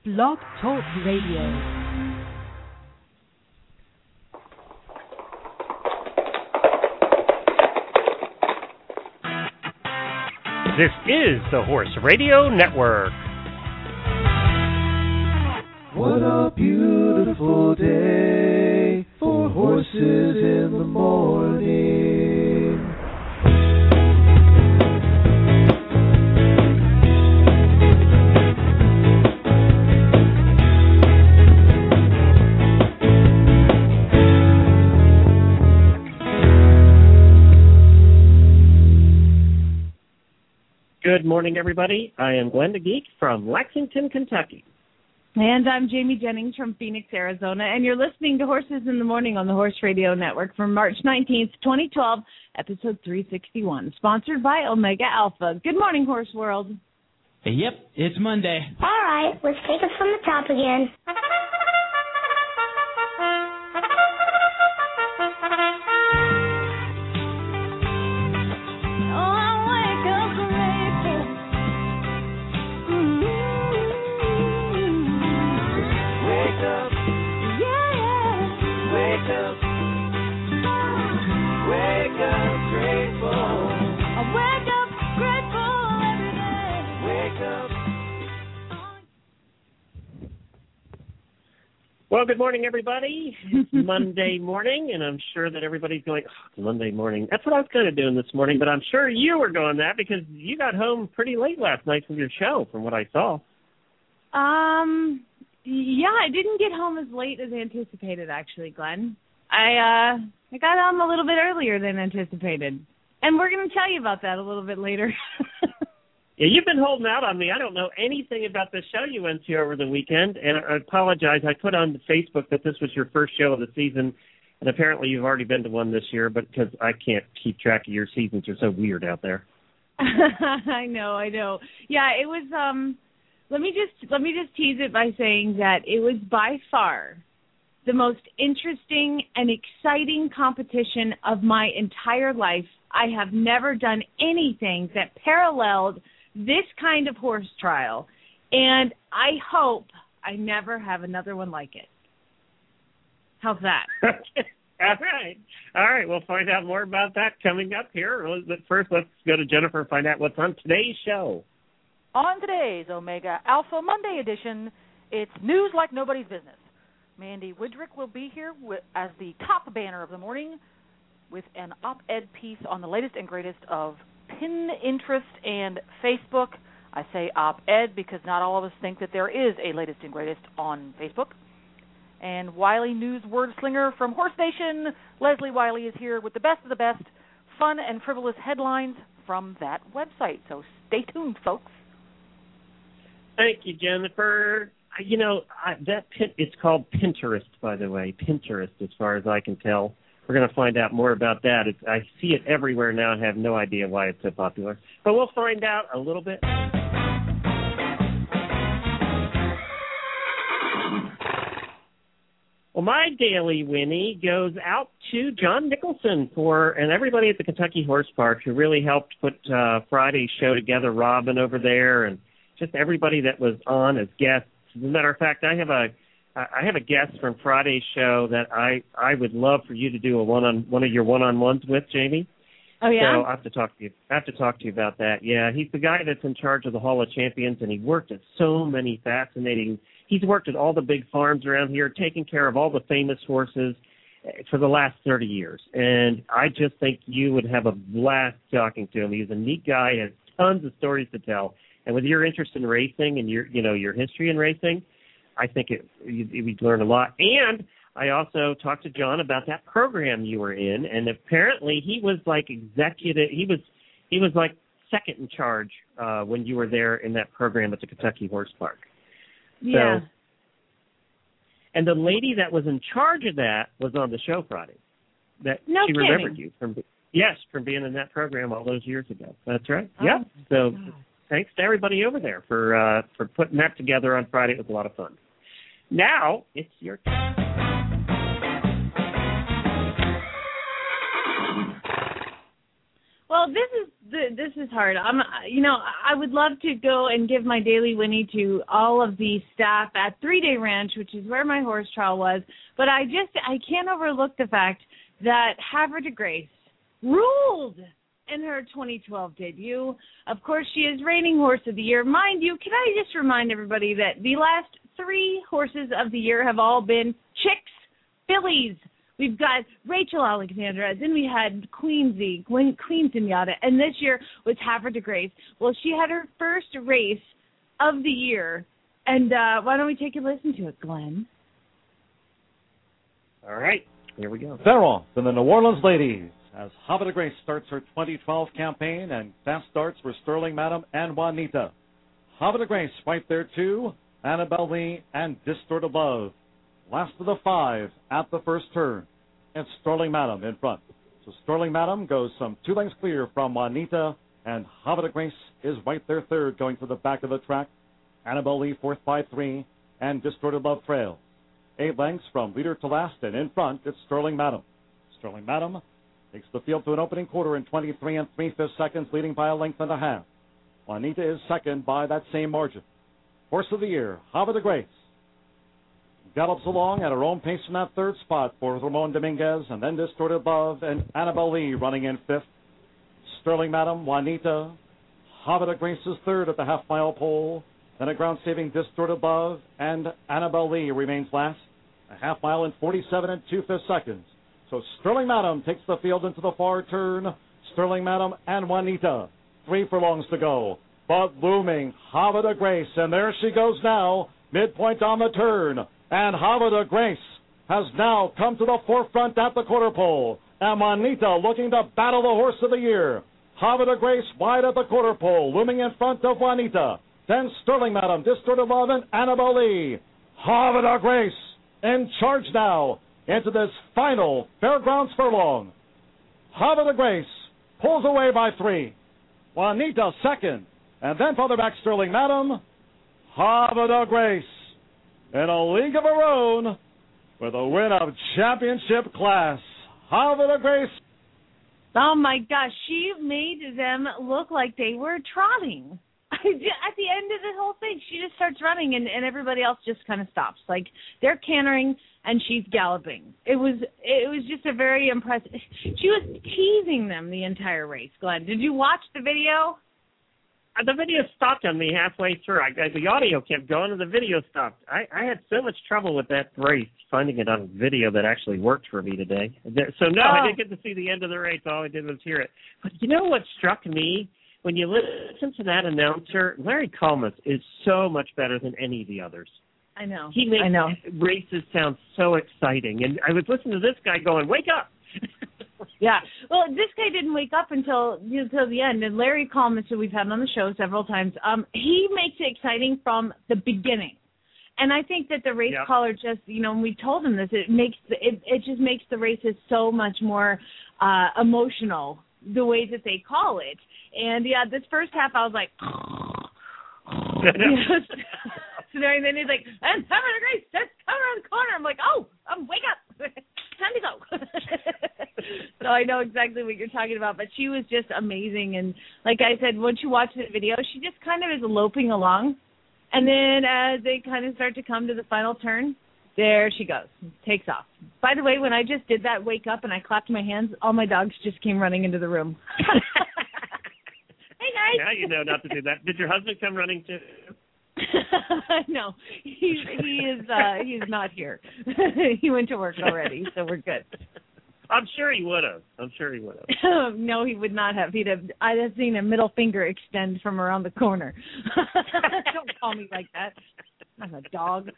Blog Talk Radio. This is the Horse Radio Network. What a beautiful day for horses in the morning. Good morning, everybody. I am Glenn the Geek from Lexington, Kentucky. And I'm Jamie Jennings from Phoenix, Arizona, and you're listening to Horses in the Morning on the Horse Radio Network for March 19th, 2012, episode 361, sponsored by Omega Alpha. Good morning, Horse World. Yep, it's Monday. All right, let's take it from the top again. Well, good morning, everybody. It's Monday morning, and I'm sure that everybody's going, it's Monday morning. That's what I was kind of doing this morning, but I'm sure you were going that because you got home pretty late last night from your show, from what I saw. Yeah, I didn't get home as late as anticipated, actually, Glenn. I got home a little bit earlier than anticipated, and we're going to tell you about that a little bit later. Yeah, you've been holding out on me. I don't know anything about the show you went to over the weekend, and I apologize. I put on Facebook that this was your first show of the season, and apparently you've already been to one this year, but because I can't keep track of your seasons. They're so weird out there. I know. Yeah, it was, let me just tease it by saying that it was by far the most interesting and exciting competition of my entire life. I have never done anything that paralleled this kind of horse trial, and I hope I never have another one like it. How's that? All right, we'll find out more about that coming up here. But first, let's go to Jennifer and find out what's on today's show. On today's Omega Alpha Monday edition, it's news like nobody's business. Mandy Widrick will be here as the top banner of the morning with an op-ed piece on the latest and greatest of pin interest and Facebook. I say op-ed because not all of us think that there is a latest and greatest on Facebook. And Wiley News word slinger from Horse Nation, Leslie Wiley, is here with the best of the best fun and frivolous headlines from that website. So stay tuned, folks. Thank you, Jennifer. You know, it's called Pinterest, by the way. Pinterest, as far as I can tell. We're going to find out more about that. I see it everywhere now and have no idea why it's so popular. But we'll find out a little bit. Well, my daily Winnie goes out to John Nicholson and everybody at the Kentucky Horse Park who really helped put Friday's show together, Robin over there, and just everybody that was on as guests. As a matter of fact, I have a guest from Friday's show that I would love for you to do one of your one-on-ones with, Jamie. Oh, yeah? So I have to talk to you about that. Yeah, he's the guy that's in charge of the Hall of Champions, and he worked at so many he's worked at all the big farms around here, taking care of all the famous horses for the last 30 years. And I just think you would have a blast talking to him. He's a neat guy, has tons of stories to tell. And with your interest in racing and your history in racing, I think we'd learn a lot. And I also talked to John about that program you were in, and apparently he was like executive. He was like second in charge when you were there in that program at the Kentucky Horse Park. Yeah. So, and the lady that was in charge of that was on the show Friday. She remembered you from being in that program all those years ago. That's right. Oh, yeah. So. God. Thanks to everybody over there for putting that together on Friday. It was a lot of fun. Now it's your turn. Well, Well, this is hard. I would love to go and give my daily Winnie to all of the staff at 3 Day Ranch, which is where my horse trial was. But I can't overlook the fact that Havre de Grace ruled in her 2012 debut. Of course, she is reigning horse of the year. Mind you, can I just remind everybody that the last 3 horses of the year have all been chicks, fillies. We've got Rachel Alexandra, then we had Queen Zenyatta, and this year was Havre de Grace. Well, she had her first race of the year, and why don't we take a listen to it, Glenn? All right, here we go. Farrell from the New Orleans Ladies as Havre de Grace starts her 2012 campaign, and fast starts for Sterling Madam and Juanita. Havre de Grace right there too, Annabelle Lee and Distorted Love. Last of the 5 at the first turn. It's Sterling Madam in front. So Sterling Madam goes some 2 lengths clear from Juanita, and Havre de Grace is right there third, going to the back of the track. Annabelle Lee fourth by 3, and Distorted Love trails. 8 lengths from leader to last, and in front it's Sterling Madam. Sterling Madam takes the field to an opening quarter in 23 3/5 seconds, leading by a length and a half. Juanita is second by that same margin. Horse of the year, Havre de Grace, gallops along at her own pace in that third spot for Ramon Dominguez, and then Distorted Love and Annabelle Lee running in 5th. Sterling Madam, Juanita, Havre de Grace is third at the half-mile pole. Then a ground-saving Distorted Love, and Annabelle Lee remains last. A half-mile in 47 2/5 seconds. So Sterling Madam takes the field into the far turn. Sterling Madam and Juanita, 3 furlongs to go. But looming, Havre de Grace, and there she goes now, midpoint on the turn. And Havre de Grace has now come to the forefront at the quarter pole. And Juanita looking to battle the horse of the year. Havre de Grace wide at the quarter pole, looming in front of Juanita. Then Sterling Madam, Distorted Love, and Annabelle Lee. Havre de Grace in charge now into this final Fairgrounds furlong. Havre de Grace pulls away by 3. Juanita second. And then farther back Sterling Madam. Havre de Grace in a league of her own with a win of championship class. Havre de Grace. Oh, my gosh. She made them look like they were trotting. At the end of the whole thing, she just starts running, and everybody else just kind of stops. Like, they're cantering, and she's galloping. It was just a very impressive. She was teasing them the entire race, Glenn. Did you watch the video? The video stopped on me halfway through. The audio kept going, and the video stopped. I had so much trouble with that race, finding it on video that actually worked for me today. So, no, I didn't get to see the end of the race. All I did was hear it. But you know what struck me? When you listen to that announcer, Larry Collmus is so much better than any of the others. I know. He makes races sound so exciting. And I was listening to this guy going, wake up. Yeah. Well, this guy didn't wake up until the end. And Larry Collmus, who we've had on the show several times, he makes it exciting from the beginning. And I think that the race caller just, when we told him this, it just makes the races so much more emotional, the way that they call it. And, this first half I was like, so then he's like, and Havre de Grace, just come around the corner. I'm like, wake up. Time to go. So I know exactly what you're talking about, but she was just amazing. And like I said, once you watch the video, she just kind of is loping along. And then as they kind of start to come to the final turn, there she goes, takes off. By the way, when I just did that wake up and I clapped my hands, all my dogs just came running into the room. Hey, guys. Now you know not to do that. Did your husband come running too? No, he is not here. He went to work already, so we're good. I'm sure he would have. No, he would not have. I'd have seen a middle finger extend from around the corner. Don't call me like that. I'm a dog.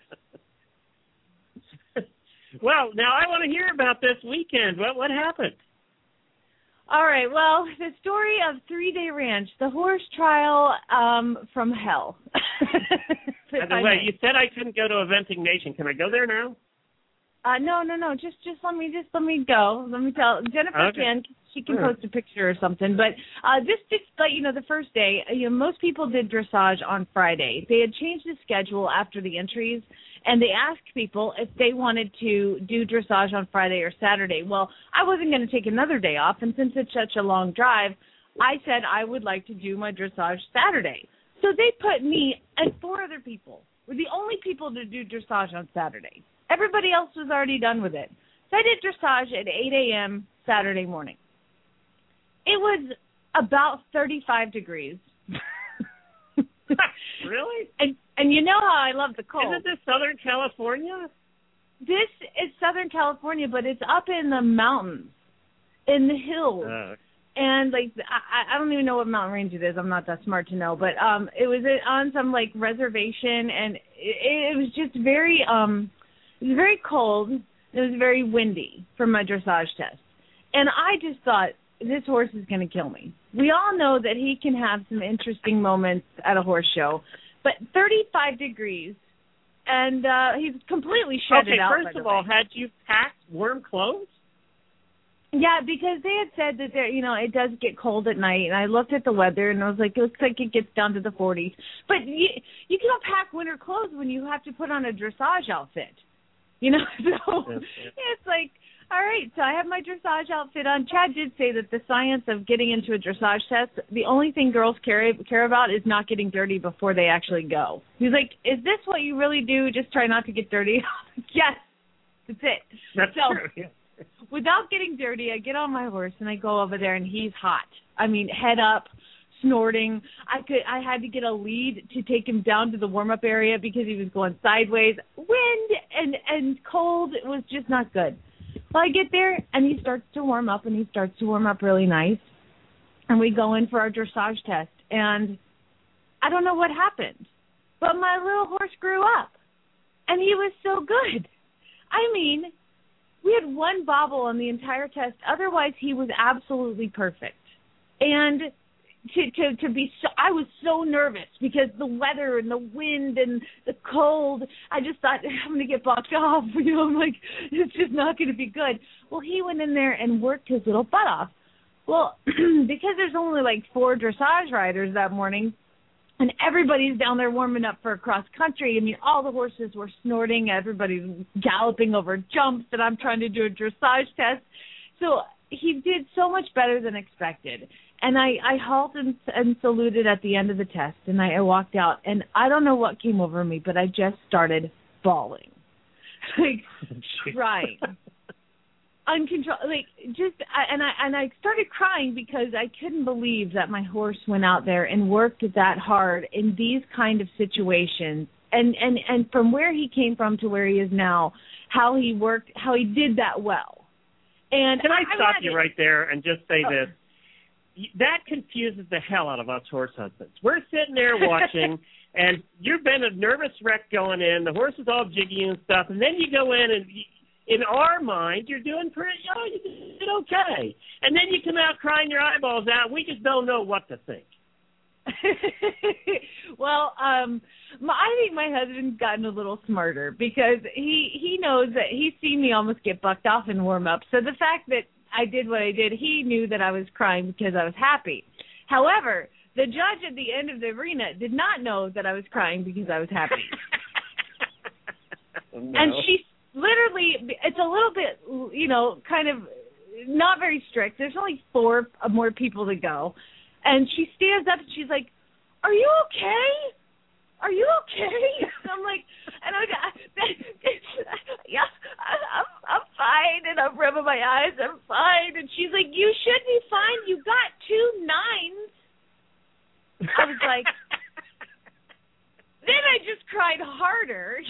Well, now I want to hear about this weekend. What happened? All right, well, the story of 3 Day Ranch, the horse trial from hell. By the way, you said I couldn't go to Eventing Nation. Can I go there now? No. Just let me go. Let me tell Jennifer can. She can post a picture or something. But just let you know, the first day, most people did dressage on Friday. They had changed the schedule after the entries, and they asked people if they wanted to do dressage on Friday or Saturday. Well, I wasn't going to take another day off, and since it's such a long drive, I said I would like to do my dressage Saturday. So they put me and 4 other people. We're the only people to do dressage on Saturday. Everybody else was already done with it. So I did dressage at 8 a.m. Saturday morning. It was about 35 degrees. Really? And you know how I love the cold. Isn't this Southern California? This is Southern California, but it's up in the mountains, in the hills. And, like, I don't even know what mountain range it is. I'm not that smart to know. But it was on some, like, reservation, and it was just very, it was very cold. It was very windy for my dressage test. And I just thought, this horse is going to kill me. We all know that he can have some interesting moments at a horse show, but 35 degrees, and he's completely shredded out. Okay, first of all, had you packed warm clothes? Yeah, because they had said that there, it does get cold at night, and I looked at the weather, and I was like, it looks like it gets down to the 40s. But you can't pack winter clothes when you have to put on a dressage outfit, So it's like, all right, so I have my dressage outfit on. Chad did say that the science of getting into a dressage test, the only thing girls care about is not getting dirty before they actually go. He's like, is this what you really do? Just try not to get dirty? Yes, that's it. That's true, yeah. Without getting dirty, I get on my horse and I go over there, and he's hot. I mean, head up, snorting. I had to get a lead to take him down to the warm-up area because he was going sideways. Wind and cold. It was just not good. Well, I get there, and he starts to warm up, and he starts to warm up really nice. And we go in for our dressage test, and I don't know what happened, but my little horse grew up, and he was so good. I mean, we had one bobble on the entire test. Otherwise, he was absolutely perfect. And to be so, I was so nervous because the weather and the wind and the cold, I just thought, I'm going to get bucked off. I'm like, it's just not going to be good. Well, he went in there and worked his little butt off. Well, because there's only like 4 dressage riders that morning, and everybody's down there warming up for cross country. I mean, all the horses were snorting. Everybody's galloping over jumps, and I'm trying to do a dressage test. So he did so much better than expected. And I halted and saluted at the end of the test, and I walked out. And I don't know what came over me, but I just started bawling, like crying. Uncontrolled, and I started crying because I couldn't believe that my horse went out there and worked that hard in these kind of situations, and from where he came from to where he is now, how he worked, how he did that well. And can I stop you right there and just say this? That confuses the hell out of us horse husbands. We're sitting there watching, and you've been a nervous wreck going in. The horse is all jiggy and stuff, and then you go in and. In our mind, you're doing pretty, you did okay. And then you come out crying your eyeballs out. We just don't know what to think. Well, I think my husband's gotten a little smarter because he knows that he's seen me almost get bucked off in warm-up. So the fact that I did what I did, he knew that I was crying because I was happy. However, the judge at the end of the arena did not know that I was crying because I was happy. No. And she literally, it's a little bit, kind of not very strict. There's only 4 more people to go. And she stands up and she's like, are you okay? Are you okay? And I'm like, yeah, I'm fine. And I'm rubbing my eyes. I'm fine. And she's like, you should be fine. You got 2 9s. I was like, then I just cried harder.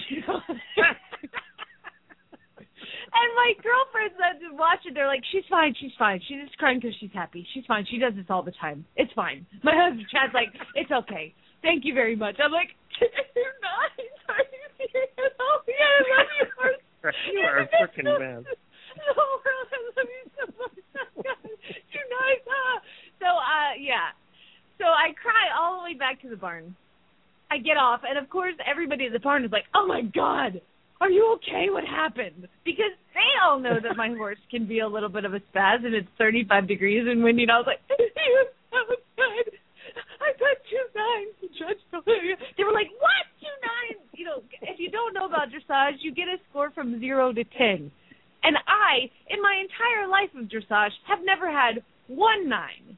And my girlfriends that watch it, they're like, she's fine. She's just crying because she's happy. She's fine. She does this all the time. It's fine. My husband, Chad's like, it's okay. Thank you very much. I'm like, you're not. Are you serious? Oh, yeah, I love you. You are a freaking man. No, I love you so much. You're nice. So, yeah. So I cry all the way back to the barn. I get off, and of course, everybody at the barn is like, oh, my God. Are you okay? What happened? Because they all know that my horse can be a little bit of a spaz, and it's 35 degrees and windy. And I was like, he was so good. I got 2 9s. The judge told me. They were like, what? 2 9s? If you don't know about dressage, you get a score from 0 to 10. And I, in my entire life of dressage, have never had 1 9.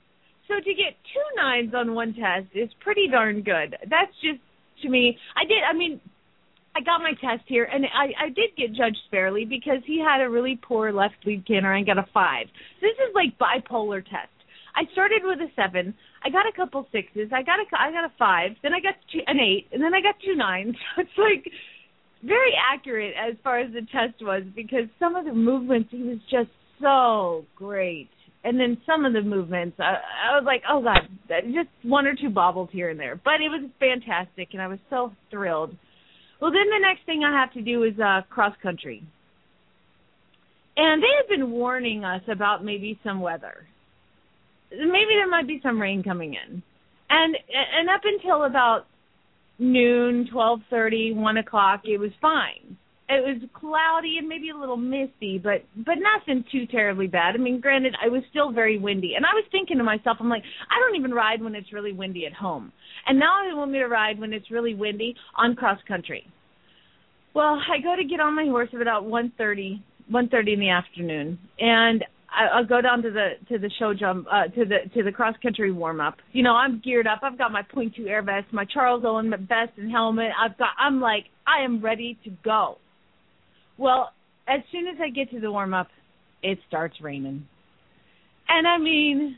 So to get 2 9s on one test is pretty darn good. That's just, to me, I got my test here, and I did get judged fairly because he had a really poor left lead canter. I got a 5. So this is like bipolar test. I started with a 7. I got a couple 6s. I got a 5. Then I got an 8, and then I got 2 9s. So it's like very accurate as far as the test was because some of the movements he was just so great. And then some of the movements, I was like, oh, God, just 1 or 2 bobbles here and there. But it was fantastic, and I was so thrilled. Well, then the next thing I have to do is cross country. And they had been warning us about maybe some weather. Maybe there might be some rain coming in. And up until about noon, 12:30, 1 o'clock, it was fine. It was cloudy and maybe a little misty, but nothing too terribly bad. I mean, granted, I was still very windy. And I was thinking to myself, I'm like, I don't even ride when it's really windy at home. And now they want me to ride when it's really windy on cross country. Well, I go to get on my horse at about 1:30 in the afternoon, and I'll go down to the show jump to the cross country warm up. You know, I'm geared up. I've got my .2 air vest, my Charles Owen vest and helmet. I'm like, I am ready to go. Well, as soon as I get to the warm up, it starts raining, and I mean,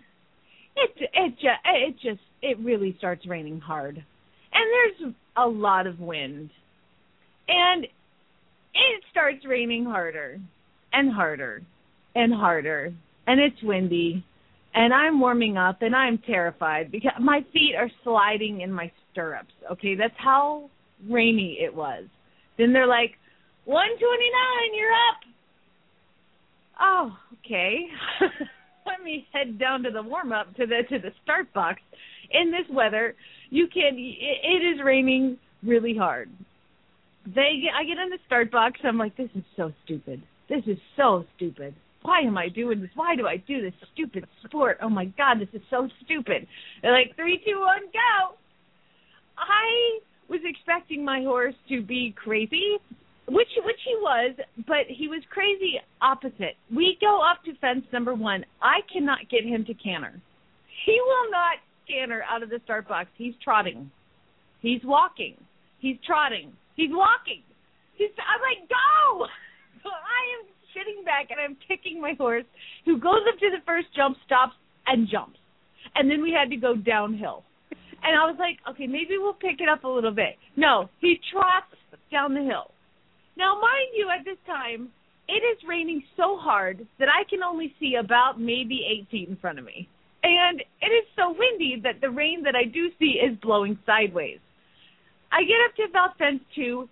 it really starts raining hard, and there's a lot of wind, and it starts raining harder and harder and harder, and it's windy, and I'm warming up, and I'm terrified because my feet are sliding in my stirrups. Okay, that's how rainy it was. Then they're like, 129, you're up. Oh, okay. Let me head down to the warm-up, to the start box. In this weather, it is raining really hard. I get in the start box, I'm like, this is so stupid. This is so stupid. Why am I doing this? Why do I do this stupid sport? Oh, my God, this is so stupid. They're like, 3, 2, 1, go. I was expecting my horse to be crazy, which he was, but he was crazy opposite. We go up to fence number 1. I cannot get him to canter. He will not canter out of the start box. He's trotting. He's walking. He's trotting. He's walking. I'm like, go! So I am sitting back, and I'm kicking my horse, who goes up to the first jump, stops, and jumps. And then we had to go downhill. And I was like, okay, maybe we'll pick it up a little bit. No, he trots down the hill. Now, mind you, at this time, it is raining so hard that I can only see about maybe 8 feet in front of me. And it is so windy that the rain that I do see is blowing sideways. I get up to about fence 2.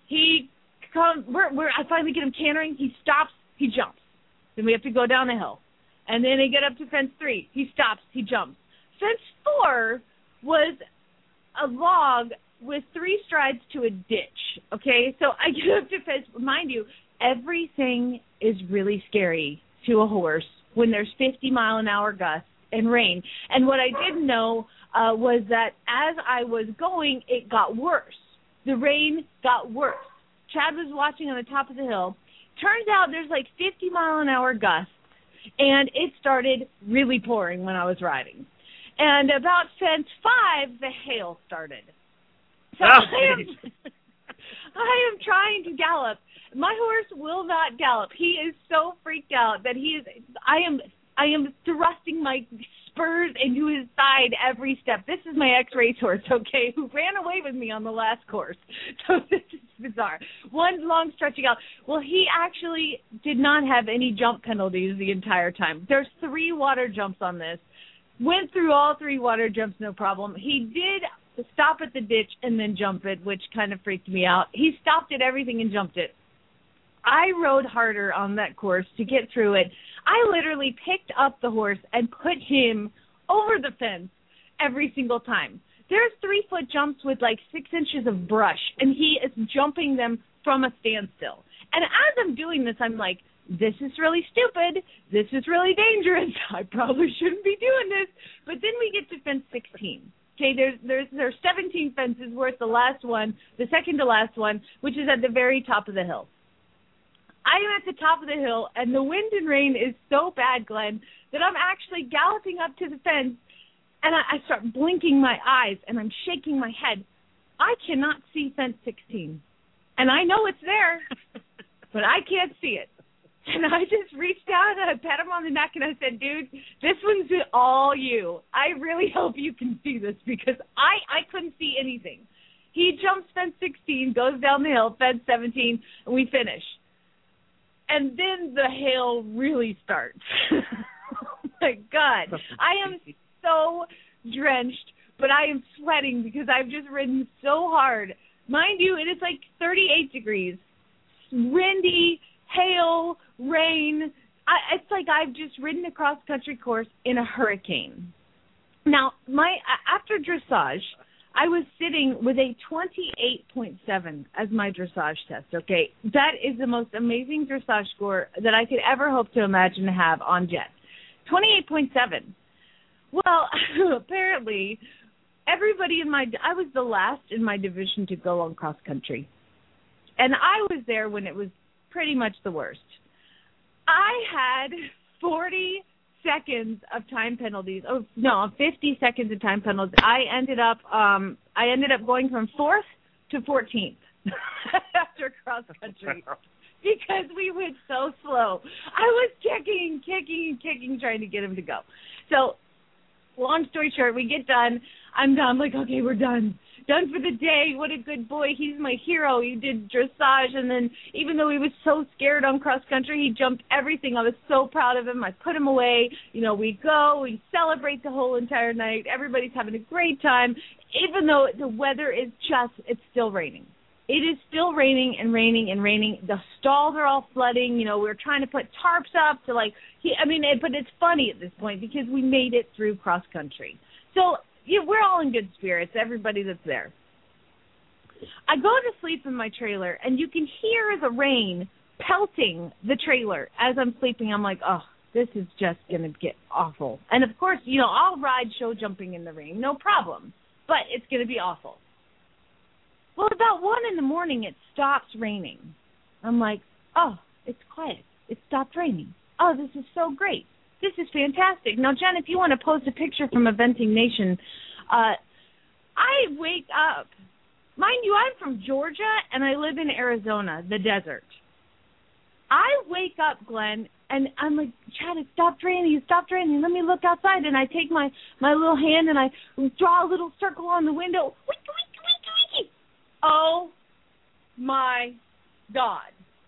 I finally get him cantering. He stops. He jumps. Then we have to go down the hill. And then I get up to fence 3. He stops. He jumps. Fence 4 was a log with 3 strides to a ditch, okay? So I get up to fence. Mind you, everything is really scary to a horse when there's 50-mile-an-hour gusts and rain. And what I didn't know was that as I was going, it got worse. The rain got worse. Chad was watching on the top of the hill. Turns out there's like 50-mile-an-hour gusts, and it started really pouring when I was riding. And about fence 5, the hail started. So I am trying to gallop. My horse will not gallop. He is so freaked out that I am thrusting my spurs into his side every step. This is my ex-race horse, okay, who ran away with me on the last course. So this is bizarre. One long stretching out. Well, he actually did not have any jump penalties the entire time. There's 3 water jumps on this. Went through all 3 water jumps, no problem. He did stop at the ditch and then jump it, which kind of freaked me out. He stopped at everything and jumped it. I rode harder on that course to get through it. I literally picked up the horse and put him over the fence every single time. There's 3-foot jumps with like 6 inches of brush, and he is jumping them from a standstill. And as I'm doing this, I'm like, this is really stupid. This is really dangerous. I probably shouldn't be doing this. But then we get to fence 16. Okay, there's 17 fences worth the last one, the second to last one, which is at the very top of the hill. I am at the top of the hill, and the wind and rain is so bad, Glenn, that I'm actually galloping up to the fence, And I start blinking my eyes, and I'm shaking my head. I cannot see fence 16. And I know it's there, but I can't see it. And I just reached down and I pat him on the neck and I said, dude, this one's all you. I really hope you can see this because I couldn't see anything. He jumps fence 16, goes down the hill, fence 17, and we finish. And then the hail really starts. Oh, my God. I am so drenched, but I am sweating because I've just ridden so hard. Mind you, it is like 38 degrees, windy, hail, rain. It's like I've just ridden a cross-country course in a hurricane. Now, after dressage, I was sitting with a 28.7 as my dressage test, okay? That is the most amazing dressage score that I could ever hope to imagine to have on jet. 28.7. Well, apparently, everybody I was the last in my division to go on cross-country. And I was there when it was pretty much the worst. I had 40 seconds of time penalties. 50 seconds of time penalties. I ended up going from 4th to 14th after cross country because we went so slow. I was kicking, trying to get him to go. So, long story short, we get done. I'm done. I'm like, okay, we're done. Done for the day. What a good boy. He's my hero. He did dressage, and then even though he was so scared on cross-country, he jumped everything. I was so proud of him. I put him away. We go. We celebrate the whole entire night. Everybody's having a great time. Even though the weather is it's still raining. It is still raining and raining and raining. The stalls are all flooding. We're trying to put tarps up to but it's funny at this point because we made it through cross-country. So, we're all in good spirits, everybody that's there. I go to sleep in my trailer, and you can hear the rain pelting the trailer as I'm sleeping. I'm like, oh, this is just going to get awful. And, of course, I'll ride show jumping in the rain, no problem, but it's going to be awful. Well, about 1 a.m, it stops raining. I'm like, oh, it's quiet. It stopped raining. Oh, this is so great. This is fantastic. Now, Jen, if you want to post a picture from Eventing Nation, I wake up. Mind you, I'm from Georgia, and I live in Arizona, the desert. I wake up, Glenn, and I'm like, Chad, it stopped raining. It stopped raining. Let me look outside. And I take my little hand, and I draw a little circle on the window. Wiki, wiki, wiki, wiki. Oh, my God.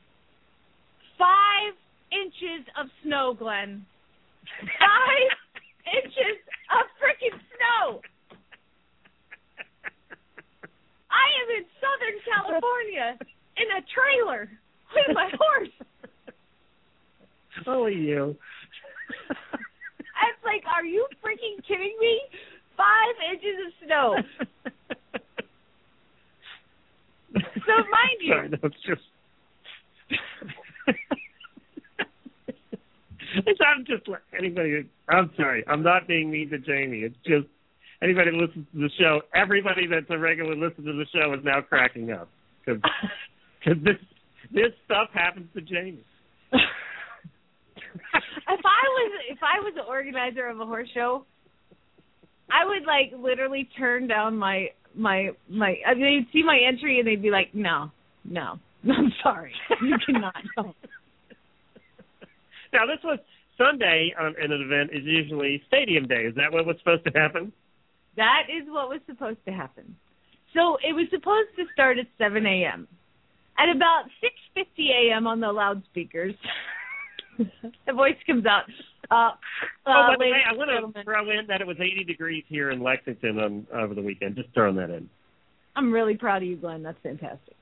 5 inches of snow, Glenn. 5 inches of freaking snow. I am in Southern California in a trailer with my horse. Only you. It's like, are you freaking kidding me? 5 inches of snow. So mind you. Sorry, that's just. I'm just like anybody. I'm sorry. I'm not being mean to Jamie. It's just anybody who listens to the show. Everybody that's a regular listener to the show is now cracking up because this stuff happens to Jamie. If I was the organizer of a horse show, I would literally turn down my. They'd see my entry and they'd be like, no, I'm sorry, you cannot. No. Now, this was Sunday in an event is usually stadium day. Is that what was supposed to happen? That is what was supposed to happen. So it was supposed to start at 7 a.m. At about 6:50 a.m. on the loudspeakers, the voice comes out. By the way, I want to throw in that it was 80 degrees here in Lexington over the weekend. Just throwing that in. I'm really proud of you, Glenn. That's fantastic.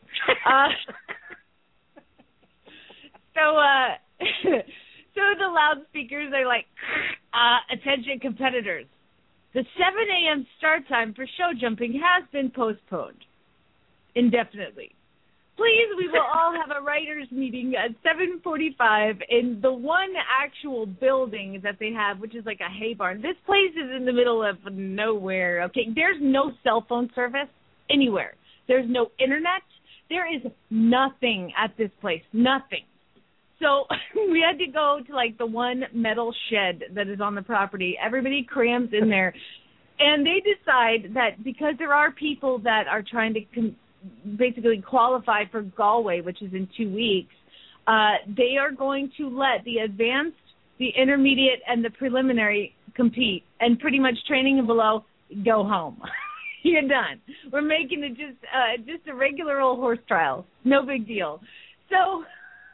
So the loudspeakers are like, attention competitors. The 7 a.m. start time for show jumping has been postponed indefinitely. Please, we will all have a writers' meeting at 7:45 in the one actual building that they have, which is like a hay barn. This place is in the middle of nowhere, okay? There's no cell phone service anywhere. There's no internet. There is nothing at this place, nothing. So we had to go to the one metal shed that is on the property. Everybody crams in there. And they decide that because there are people that are trying to basically qualify for Galway, which is in 2 weeks, they are going to let the advanced, the intermediate, and the preliminary compete, and pretty much training and below go home. You're done. We're making it just a regular old horse trial. No big deal. So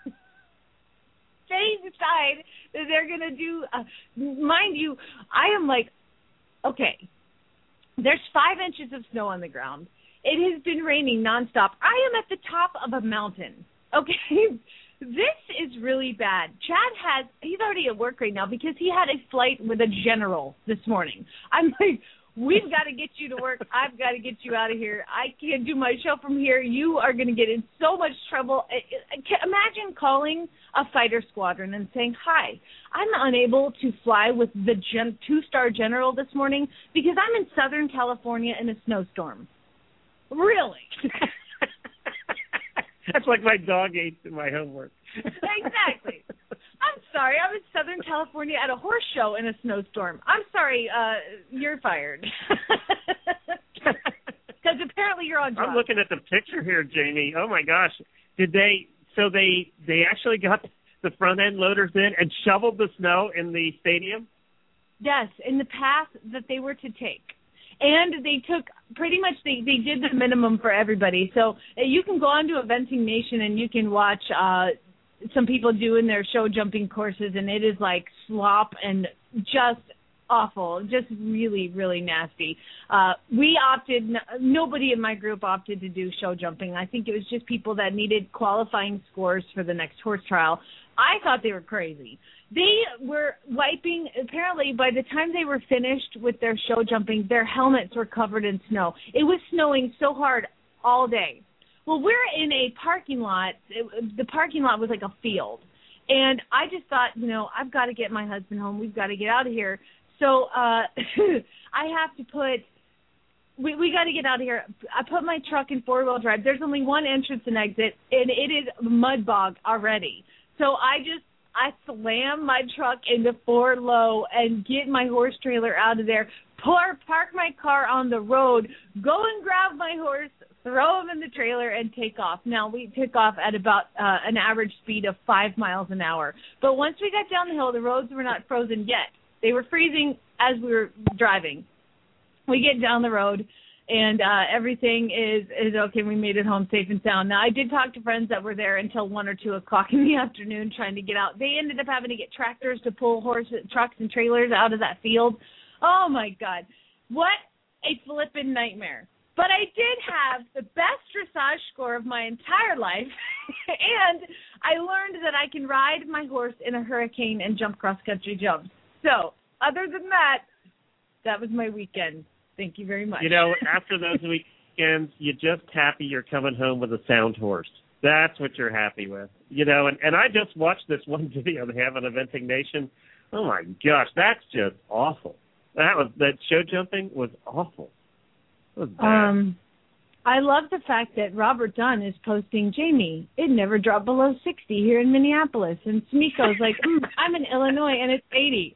they decide that they're going to do, mind you, I am like, okay, there's 5 inches of snow on the ground. It has been raining nonstop. I am at the top of a mountain. Okay, this is really bad. Chad he's already at work right now because he had a flight with a general this morning. I'm like, we've got to get you to work. I've got to get you out of here. I can't do my show from here. You are going to get in so much trouble. Imagine calling a fighter squadron and saying, hi, I'm unable to fly with the 2-star general this morning because I'm in Southern California in a snowstorm. Really? That's like my dog ate my homework. Exactly. I'm sorry. I'm in Southern California at a horse show in a snowstorm. I'm sorry. You're fired. Because apparently you're on drugs. I'm looking at the picture here, Jamie. Oh, my gosh. Did they – so they actually got the front-end loaders in and shoveled the snow in the stadium? Yes, in the path that they were to take. And they took pretty much they did the minimum for everybody. So you can go on to Eventing Nation and you can watch some people doing their show jumping courses, and it is like slop and just awful, just really, really nasty. We opted, nobody in my group opted to do show jumping. I think it was just people that needed qualifying scores for the next horse trial. I thought they were crazy. They were wiping, apparently by the time they were finished with their show jumping, their helmets were covered in snow. It was snowing so hard all day. Well, we're in a parking lot. The parking lot was like a field. And I just thought, I've got to get my husband home. We've got to get out of here. So I have to put, we got to get out of here. I put my truck in 4-wheel drive. There's only one entrance and exit, and it is mud bog already. So I slam my truck into 4 low and get my horse trailer out of there, park my car on the road, go and grab my horse, throw him in the trailer, and take off. Now, we took off at about an average speed of 5 miles an hour. But once we got down the hill, the roads were not frozen yet. They were freezing as we were driving. We get down the road, and everything is okay. We made it home safe and sound. Now, I did talk to friends that were there until 1 or 2 o'clock in the afternoon trying to get out. They ended up having to get tractors to pull trucks and trailers out of that field. Oh, my God. What a flippin' nightmare. But I did have the best dressage score of my entire life, and I learned that I can ride my horse in a hurricane and jump cross-country jumps. So, other than that, that was my weekend. Thank you very much. After those weekends, you're just happy you're coming home with a sound horse. That's what you're happy with. And I just watched this one video they have on Eventing Nation. Oh, my gosh, that's just awful. That show jumping was awful. It was bad. I love the fact that Robert Dunn is posting, Jamie, it never dropped below 60 here in Minneapolis. And Smiko's like, I'm in Illinois and it's 80.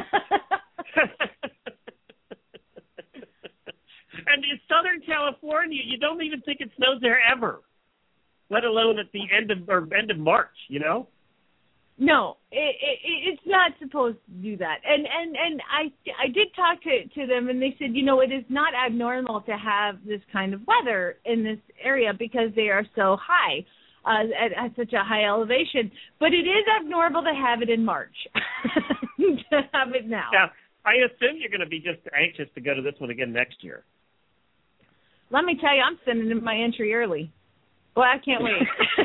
And in Southern California, you don't even think it snows there ever, let alone at the end of March, No, it's not supposed to do that. And I did talk to them, and they said, it is not abnormal to have this kind of weather in this area because they are so high, at such a high elevation. But it is abnormal to have it in March, to have it now. Yeah, I assume you're going to be just anxious to go to this one again next year. Let me tell you, I'm sending in my entry early. Boy, I can't wait.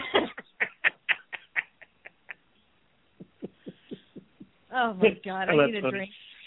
Oh, my God. I need a drink.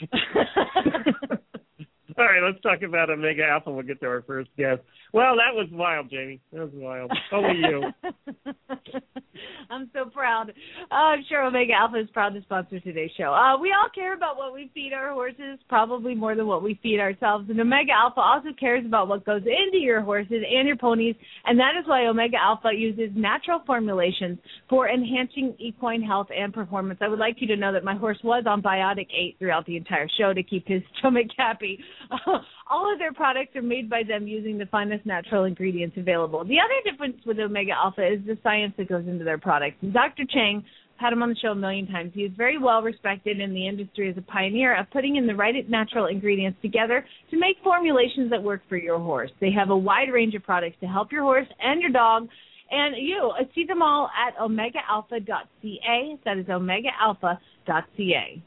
All right, let's talk about Omega Alpha. We'll get to our first guest. Well, that was wild, Jamie. That was wild. Only you. I'm so proud. I'm sure Omega Alpha is proud to sponsor today's show. We all care about what we feed our horses, probably more than what we feed ourselves. And Omega Alpha also cares about what goes into your horses and your ponies, and that is why Omega Alpha uses natural formulations for enhancing equine health and performance. I would like you to know that my horse was on Biotic 8 throughout the entire show to keep his stomach happy. All of their products are made by them using the finest natural ingredients available. The other difference with Omega Alpha is the science that goes into their products. And Dr. Chang, I've had him on the show a million times. He is very well respected in the industry as a pioneer of putting in the right natural ingredients together to make formulations that work for your horse. They have a wide range of products to help your horse and your dog. And you see them all at omegaalpha.ca. That is omegaalpha.ca.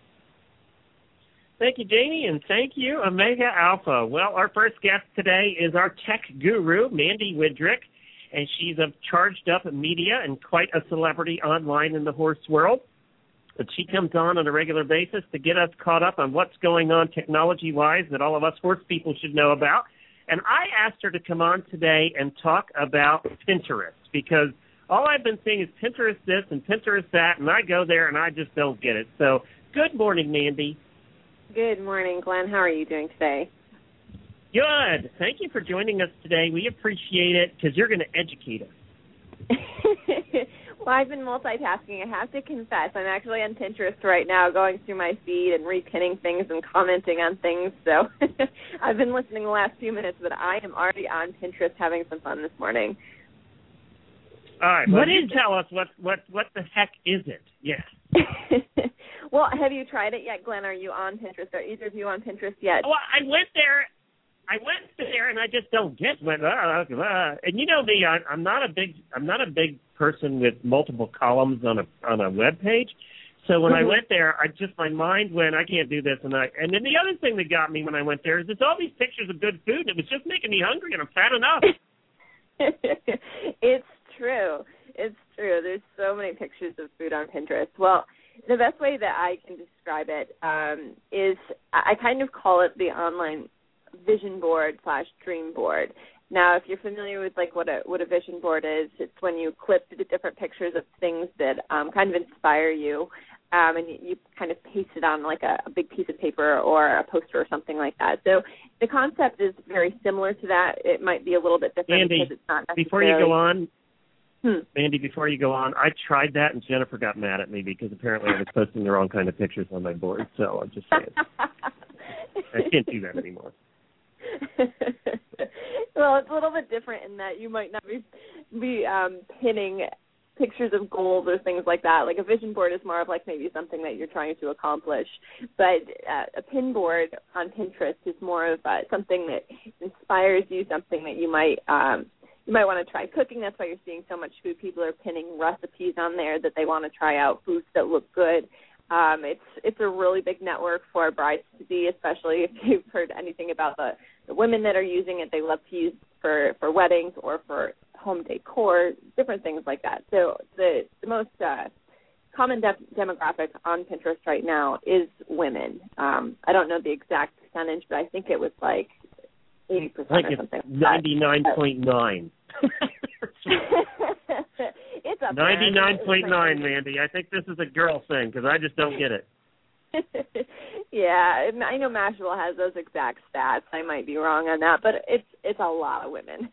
Thank you, Jamie, and thank you, Omega Alpha. Well, our first guest today is our tech guru, Mandy Widrick, and she's a charged-up media and quite a celebrity online in the horse world. But she comes on a regular basis to get us caught up on what's going on technology-wise that all of us horse people should know about. And I asked her to come on today and talk about Pinterest, because all I've been seeing is Pinterest this and Pinterest that, and I go there and I just don't get it. So good morning, Mandy. Good morning, Glenn. How are you doing today? Good. Thank you for joining us today. We appreciate it because you're going to educate us. Well, I've been multitasking. I have to confess, I'm actually on Pinterest right now going through my feed and repinning things and commenting on things. So I've been listening the last few minutes, but I am already on Pinterest having some fun this morning. All right. Well, tell us what the heck is it? Yes. Well, have you tried it yet, Glenn? Are you on Pinterest? Are either of you on Pinterest yet? Well, I went there, and I just don't get it. And you know me, I'm not a big person with multiple columns on a web page. So when I went there, my mind went, I can't do this, and then the other thing that got me when I went there is there's all these pictures of good food, and it was just making me hungry, and I'm fat enough. It's true. It's true. There's so many pictures of food on Pinterest. Well, the best way that I can describe it is I kind of call it the online vision board / dream board. Now, if you're familiar with like what a vision board is, it's when you clip the different pictures of things that kind of inspire you, and you kind of paste it on like a big piece of paper or a poster or something like that. So the concept is very similar to that. It might be a little bit different Andy, because it's not necessarily... Before you go on, Mandy, before you go on, I tried that, and Jennifer got mad at me because apparently I was posting the wrong kind of pictures on my board. So I'm just saying. I can't do that anymore. Well, it's a little bit different in that you might not be pinning pictures of goals or things like that. Like a vision board is more of like maybe something that you're trying to accomplish. But a pin board on Pinterest is more of something that inspires you, something that you might want to try cooking. That's why you're seeing so much food. People are pinning recipes on there that they want to try out, foods that look good. It's a really big network for brides-to-be, especially if you've heard anything about the women that are using it. They love to use for weddings or for home decor, different things like that. So the most common demographic on Pinterest right now is women. I don't know the exact percentage, but I think it was like 80% or something. 99.9. It's up 99.9, Mandy. I think this is a girl thing because I just don't get it. Yeah, I know Mashable has those exact stats. I might be wrong on that, but it's a lot of women.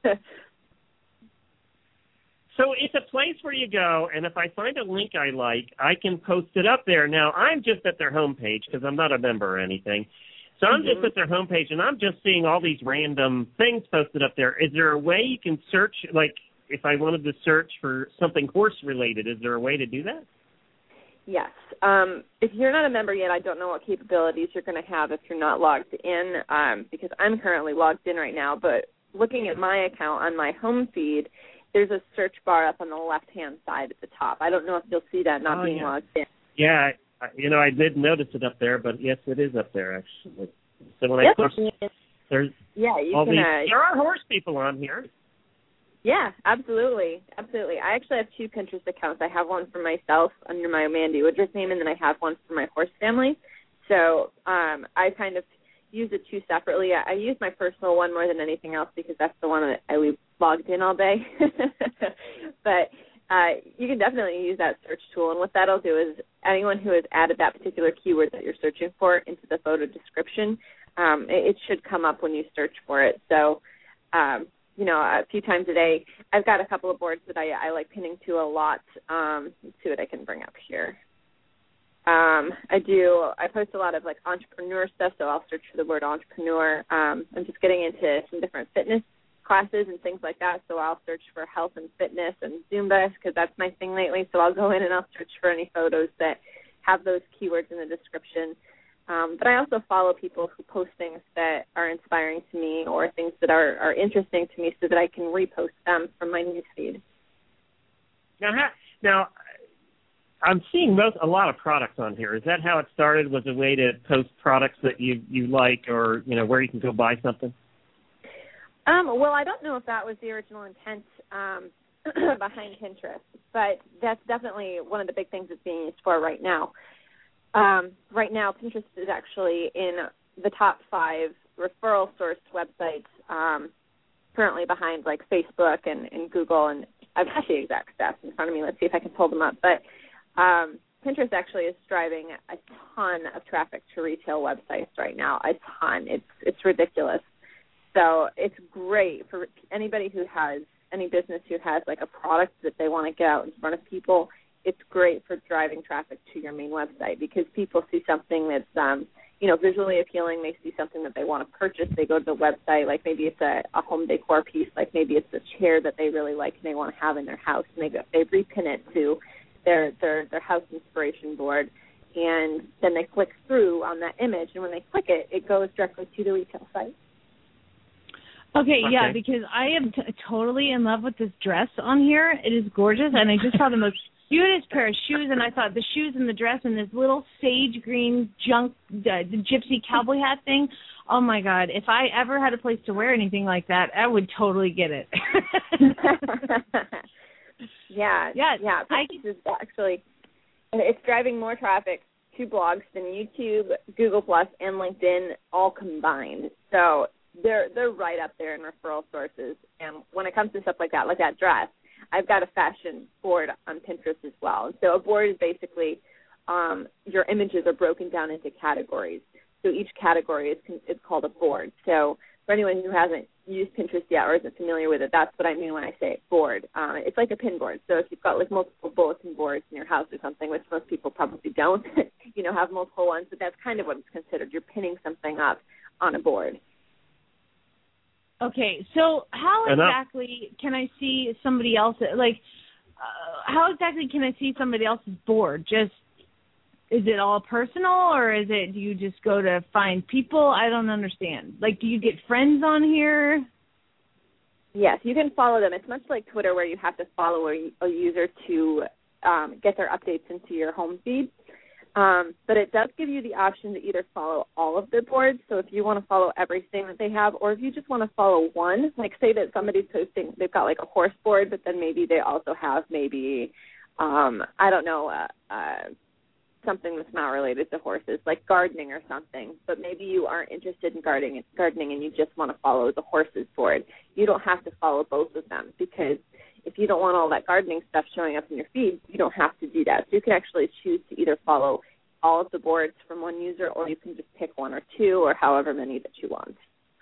So it's a place where you go, and if I find a link I like, I can post it up there. Now, I'm just at their homepage because I'm not a member or anything. So I'm just at their homepage, and I'm just seeing all these random things posted up there. Is there a way you can search, like if I wanted to search for something horse-related, is there a way to do that? Yes. If you're not a member yet, I don't know what capabilities you're going to have if you're not logged in, because I'm currently logged in right now. But looking at my account on my home feed, there's a search bar up on the left-hand side at the top. I don't know if you'll see that not being logged in. Yeah, I did notice it up there, but yes, it is up there, actually. So when I push, there's all these, there are horse people on here. Yeah, absolutely. Absolutely. I actually have two Pinterest accounts. I have one for myself under my Mandy Widrick name, and then I have one for my horse family. So I kind of use the two separately. I use my personal one more than anything else because that's the one that I leave logged in all day. But you can definitely use that search tool. And what that'll do is anyone who has added that particular keyword that you're searching for into the photo description, it should come up when you search for it. So, a few times a day, I've got a couple of boards that I like pinning to a lot. Let's see what I can bring up here. I post a lot of like entrepreneur stuff, so I'll search for the word entrepreneur. I'm just getting into some different fitness classes and things like that, so I'll search for health and fitness and Zumba because that's my thing lately. So I'll go in and I'll search for any photos that have those keywords in the description. But I also follow people who post things that are inspiring to me or things that are interesting to me so that I can repost them from my newsfeed. Now, I'm seeing a lot of products on here. Is that how it started? Was a way to post products that you like or, where you can go buy something? Well, I don't know if that was the original intent behind Pinterest, but that's definitely one of the big things it's being used for right now. Right now, Pinterest is actually in the top 5 referral source websites, currently behind like Facebook and Google, and I've got the exact stats in front of me. Let's see if I can pull them up. But Pinterest actually is driving a ton of traffic to retail websites right now, a ton. It's ridiculous. So it's great for anybody who has, any business who has like a product that they want to get out in front of people. It's great for driving traffic to your main website because people see something that's, visually appealing. They see something that they want to purchase. They go to the website, like maybe it's a home decor piece, like maybe it's a chair that they really like and they want to have in their house, and they repin it to their house inspiration board, and then they click through on that image, and when they click it, it goes directly to the retail site. Okay, yeah, because I am totally in love with this dress on here. It is gorgeous, and I just saw the most cutest pair of shoes, and I thought the shoes and the dress and this little sage green junk, the gypsy cowboy hat thing, oh, my God, if I ever had a place to wear anything like that, I would totally get it. Yeah. This is actually, it's driving more traffic to blogs than YouTube, Google+, and LinkedIn all combined. So they're right up there in referral sources. And when it comes to stuff like that dress, I've got a fashion board on Pinterest as well. And so a board is basically your images are broken down into categories. So each category is called a board. So for anyone who hasn't used Pinterest yet or isn't familiar with it, that's what I mean when I say board. It's like a pin board. So if you've got like multiple bulletin boards in your house or something, which most people probably don't, have multiple ones, but that's kind of what it's considered. You're pinning something up on a board. Okay, so how exactly can I see somebody else? How exactly can I see somebody else's board? Just, is it all personal, or do you just go to find people? I don't understand. Do you get friends on here? Yes, you can follow them. It's much like Twitter, where you have to follow a user to get their updates into your home feed. But it does give you the option to either follow all of their boards. So if you want to follow everything that they have, or if you just want to follow one, like say that somebody's posting, they've got like a horse board, but then maybe they also have something that's not related to horses, like gardening or something. But maybe you aren't interested in gardening and you just want to follow the horses board. You don't have to follow both of them, because if you don't want all that gardening stuff showing up in your feed, you don't have to do that. So you can actually choose to either follow all of the boards from one user, or you can just pick one or two, or however many that you want.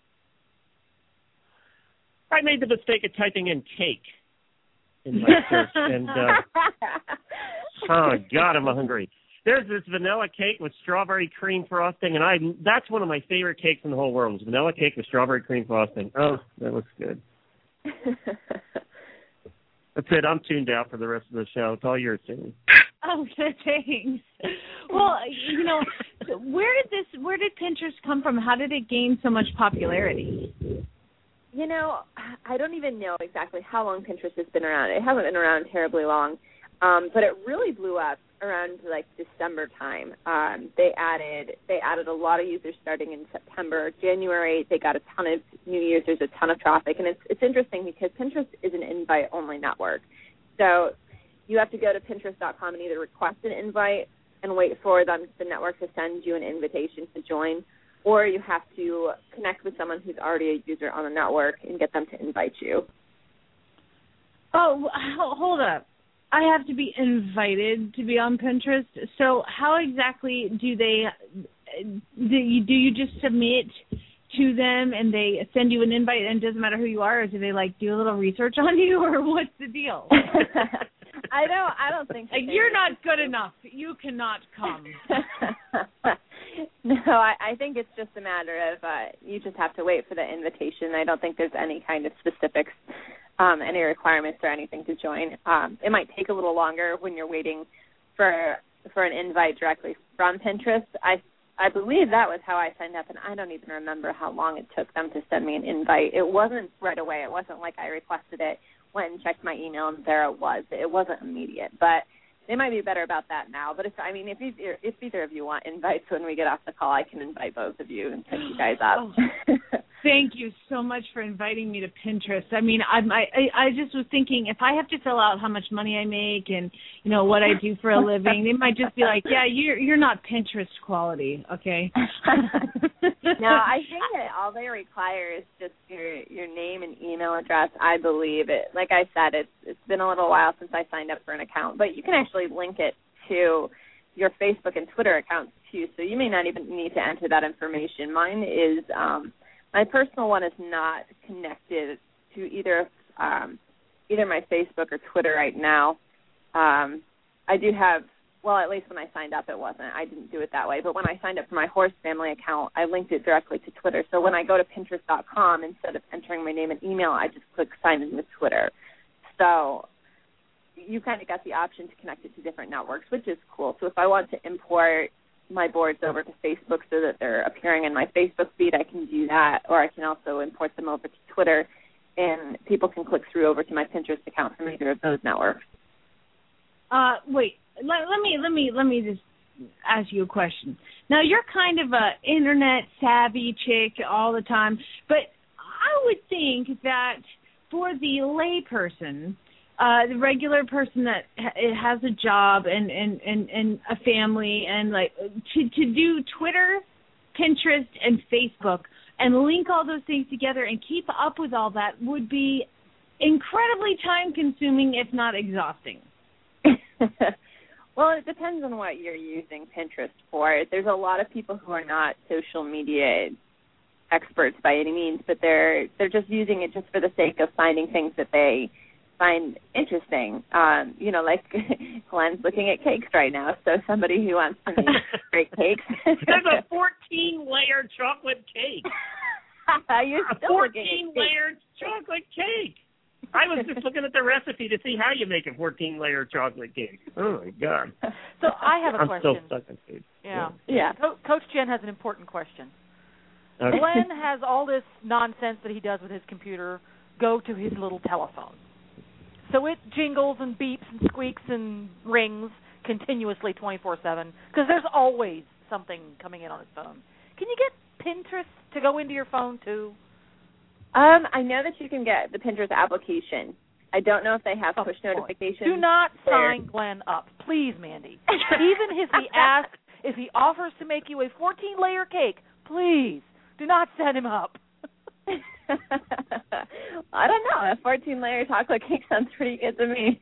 I made the mistake of typing in cake in my search, and oh, God, I'm hungry. There's this vanilla cake with strawberry cream frosting, and that's one of my favorite cakes in the whole world, is vanilla cake with strawberry cream frosting. Oh, that looks good. That's it. I'm tuned out for the rest of the show. It's all yours, Jamie. Oh, thanks. Well, where did Pinterest come from? How did it gain so much popularity? I don't even know exactly how long Pinterest has been around. It hasn't been around terribly long, but it really blew up around like December time. They added a lot of users starting in September. January, they got a ton of new users, a ton of traffic, and it's interesting because Pinterest is an invite-only network. So you have to go to Pinterest.com and either request an invite and wait for the network to send you an invitation to join, or you have to connect with someone who's already a user on the network and get them to invite you. Oh, hold up. I have to be invited to be on Pinterest. So how exactly do you just submit to them and they send you an invite and it doesn't matter who you are, or do they do a little research on you, or what's the deal? I don't think you're not good enough. You cannot come. No, I think it's just a matter of you just have to wait for the invitation. I don't think there's any kind of specifics, any requirements or anything to join. It might take a little longer when you're waiting for an invite directly from Pinterest. I believe that was how I signed up, and I don't even remember how long it took them to send me an invite. It wasn't right away. It wasn't like I requested it, went and checked my email, and there it was. It wasn't immediate, but they might be better about that now. But if either of you want invites when we get off the call, I can invite both of you and set you guys up. Thank you so much for inviting me to Pinterest. I mean, I just was thinking, if I have to fill out how much money I make and, what I do for a living, they might just be like, yeah, you're not Pinterest quality, okay? No, I think that all they require is just your name and email address, I believe. Like I said, it's been a little while since I signed up for an account, but you can actually link it to your Facebook and Twitter accounts, too, so you may not even need to enter that information. Mine is... my personal one is not connected to either my Facebook or Twitter right now. I do have, well, at least when I signed up, it wasn't. I didn't do it that way. But when I signed up for my Horse Family account, I linked it directly to Twitter. So when I go to Pinterest.com, instead of entering my name and email, I just click sign in with Twitter. So you kind of got the option to connect it to different networks, which is cool. So if I want to import my boards over to Facebook so that they're appearing in my Facebook feed, I can do that, or I can also import them over to Twitter, and people can click through over to my Pinterest account from either of those networks. Wait, let me just ask you a question. Now, you're kind of a internet savvy chick all the time, but I would think that for the layperson, the regular person that has a job and a family and to do Twitter, Pinterest, and Facebook and link all those things together and keep up with all that would be incredibly time-consuming, if not exhausting. Well, it depends on what you're using Pinterest for. There's a lot of people who are not social media experts by any means, but they're just using it just for the sake of finding things that they find interesting. Like Glenn's looking at cakes right now, so somebody who wants to make great cakes. There's a 14-layer chocolate cake. You're still 14-layer chocolate cake. I was just looking at the recipe to see how you make a 14-layer chocolate cake. Oh, my God. So I have a question. I'm still stuck in food. Yeah. Coach Jen has an important question. Okay. Glenn has all this nonsense that he does with his computer go to his little telephone. So it jingles and beeps and squeaks and rings continuously 24/7 because there's always something coming in on his phone. Can you get Pinterest to go into your phone too? I know that you can get the Pinterest application. I don't know if they have push notifications. Do not sign Glenn up, please, Mandy. Even if he offers to make you a 14-layer cake, please do not set him up. I don't know. A 14-layer chocolate cake sounds pretty good to me.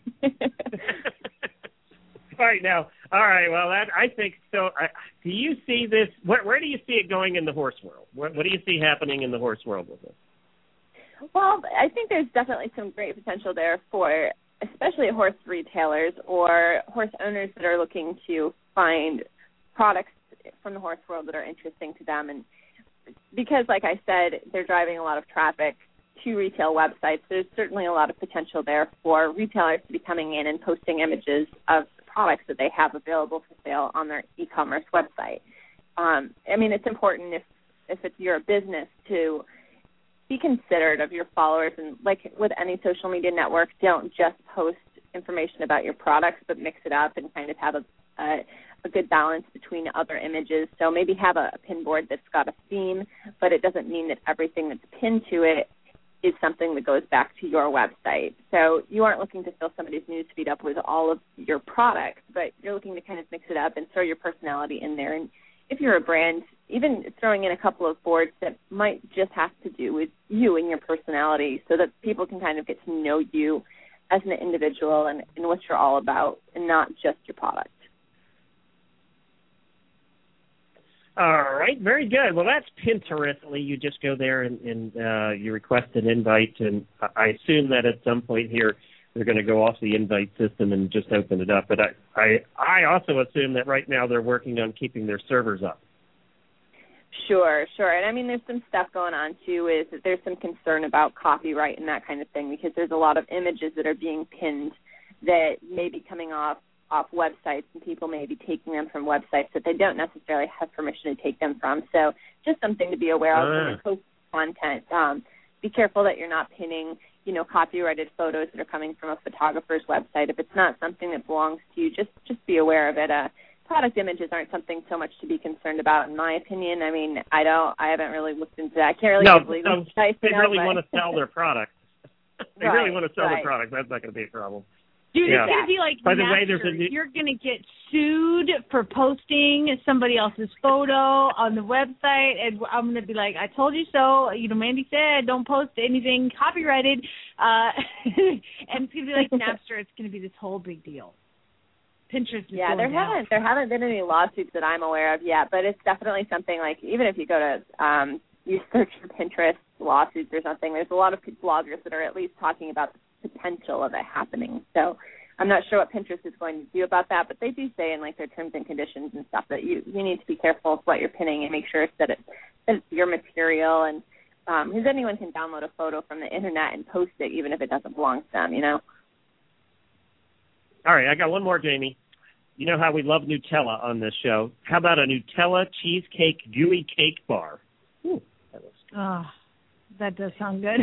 All right. Well, I think so. Do you see this? Where do you see it going in the horse world? What do you see happening in the horse world with this? Well, I think there's definitely some great potential there for especially horse retailers or horse owners that are looking to find products from the horse world that are interesting to them. And because, like I said, they're driving a lot of traffic to retail websites, there's certainly a lot of potential there for retailers to be coming in and posting images of products that they have available for sale on their e-commerce website. It's important if you're a business to be considerate of your followers, and like with any social media network, don't just post information about your products, but mix it up and kind of have a good balance between other images. So maybe have a pin board that's got a theme, but it doesn't mean that everything that's pinned to it is something that goes back to your website. So you aren't looking to fill somebody's newsfeed up with all of your products, but you're looking to kind of mix it up and throw your personality in there. And if you're a brand, even throwing in a couple of boards that might just have to do with you and your personality so that people can kind of get to know you as an individual and what you're all about, and not just your product. All right, very good. Well, that's Pinterestly. You just go there and you request an invite, and I assume that at some point here they're going to go off the invite system and just open it up. But I also assume that right now they're working on keeping their servers up. Sure. And I mean, there's some stuff going on too. Is that there's some concern about copyright and that kind of thing, because there's a lot of images that are being pinned that may be coming off websites, and people may be taking them from websites that they don't necessarily have permission to take them from. So just something to be aware of when you post content. Be careful that you're not pinning, copyrighted photos that are coming from a photographer's website. If it's not something that belongs to you, just be aware of it. Product images aren't something so much to be concerned about, in my opinion. I mean, I haven't really looked into that. I can't really they really want to sell their product. They really want to sell their product. That's not going to be a problem. Dude, it's going to be like, by the way, you're going to get sued for posting somebody else's photo on the website, and I'm going to be like, I told you so. Mandy said don't post anything copyrighted. And it's going to be like Napster. It's going to be this whole big deal. Pinterest is there haven't been any lawsuits that I'm aware of yet, but it's definitely something like, even if you go to you search for Pinterest lawsuits or something, there's a lot of bloggers that are at least talking about the potential of it happening. So I'm not sure what Pinterest is going to do about that, but they do say in their terms and conditions and stuff that you need to be careful of what you're pinning and make sure that it's your material, and because anyone can download a photo from the internet and post it even if it doesn't belong to them, All right, I got one more, Jamie. You know how we love Nutella on this show. How about a Nutella cheesecake gooey cake bar? Ooh, that looks good. Oh, that does sound good.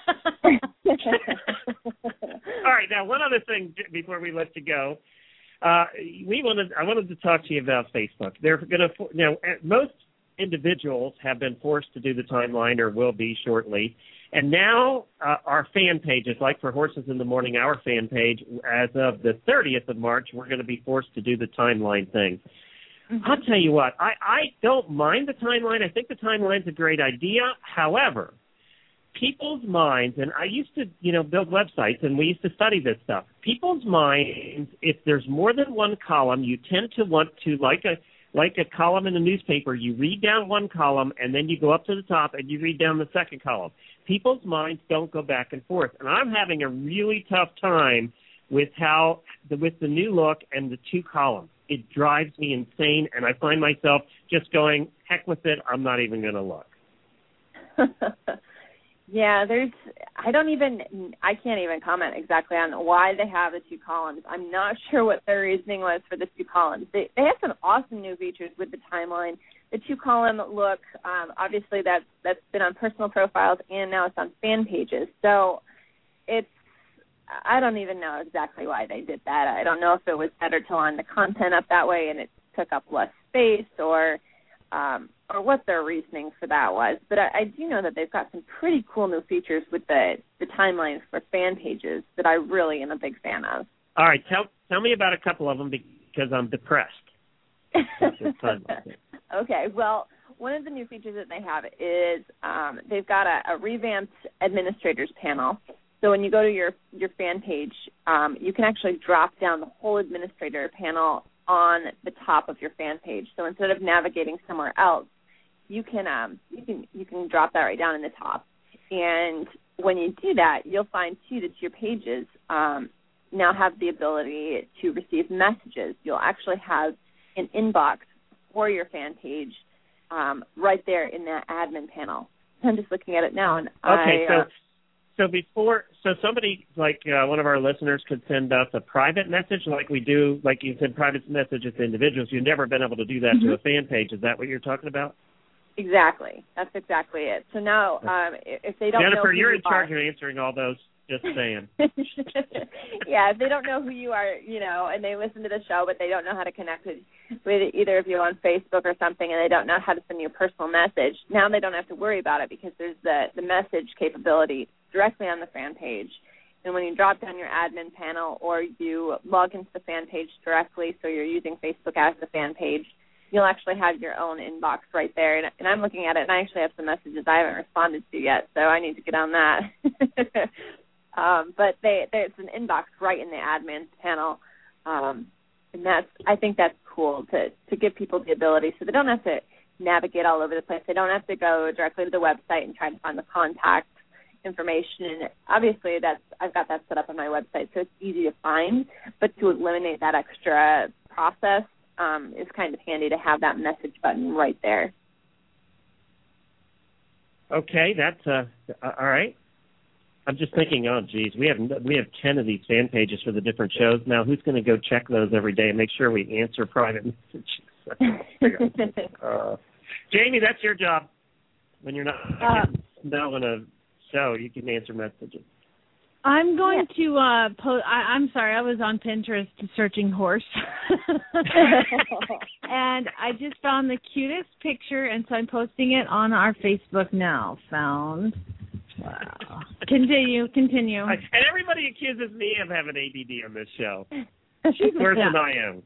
All right, now one other thing before we let you go. I wanted to talk to you about Facebook. They're going to, most individuals have been forced to do the timeline, or will be shortly. And now our fan pages, like for Horses in the Morning, our fan page, as of the 30th of March, we're going to be forced to do the timeline thing. Mm-hmm. I'll tell you what, I don't mind the timeline. I think the timeline's a great idea. However, people's minds, and I used to, build websites, and we used to study this stuff. People's minds, if there's more than one column, you tend to want to, like a column in a newspaper, you read down one column, and then you go up to the top, and you read down the second column. People's minds don't go back and forth, and I'm having a really tough time with with the new look and the two columns. It drives me insane, and I find myself just going, heck with it, I'm not even going to look. Yeah, I can't even comment exactly on why they have the two columns. I'm not sure what their reasoning was for the two columns. They have some awesome new features with the timeline. The two-column look, obviously that's been on personal profiles, and now it's on fan pages. So I don't even know exactly why they did that. I don't know if it was better to line the content up that way and it took up less space, or what their reasoning for that was. But I do know that they've got some pretty cool new features with the timelines for fan pages that I really am a big fan of. All right, tell me about a couple of them, because I'm depressed. Okay, well, one of the new features that they have is they've got a revamped administrators panel. So when you go to your fan page, you can actually drop down the whole administrator panel on the top of your fan page. So instead of navigating somewhere else, you can drop that right down in the top. And when you do that, you'll find too that your pages now have the ability to receive messages. You'll actually have an inbox for your fan page right there in that admin panel. I'm just looking at it now, and so somebody like one of our listeners could send us a private message, like we do, like you said, private messages to individuals. You've never been able to do that to a fan page. Is that what you're talking about? Exactly. That's exactly it. So now, if they don't know Jennifer, who you're you in charge of answering all those. Just saying. Yeah, if they don't know who you are, and they listen to the show, but they don't know how to connect with either of you on Facebook or something, and they don't know how to send you a personal message, now they don't have to worry about it, because there's the message capability directly on the fan page. And when you drop down your admin panel, or you log into the fan page directly, so you're using Facebook as the fan page, you'll actually have your own inbox right there. And I'm looking at it, and I actually have some messages I haven't responded to yet, so I need to get on that. but there's an inbox right in the admin panel, and I think that's cool to give people the ability so they don't have to navigate all over the place. They don't have to go directly to the website and try to find the contact information. And obviously, I've got that set up on my website, so it's easy to find. But to eliminate that extra process is kind of handy to have that message button right there. Okay, that's all right. I'm just thinking, oh, geez, we have 10 of these fan pages for the different shows. Now, who's going to go check those every day and make sure we answer private messages? Jamie, that's your job. When you're not on a show, you can answer messages. I'm going to post. I'm sorry, I was on Pinterest searching horse, and I just found the cutest picture, and so I'm posting it on our Facebook now. Found. Wow. Continue. And everybody accuses me of having ADD on this show. She's worse than I am.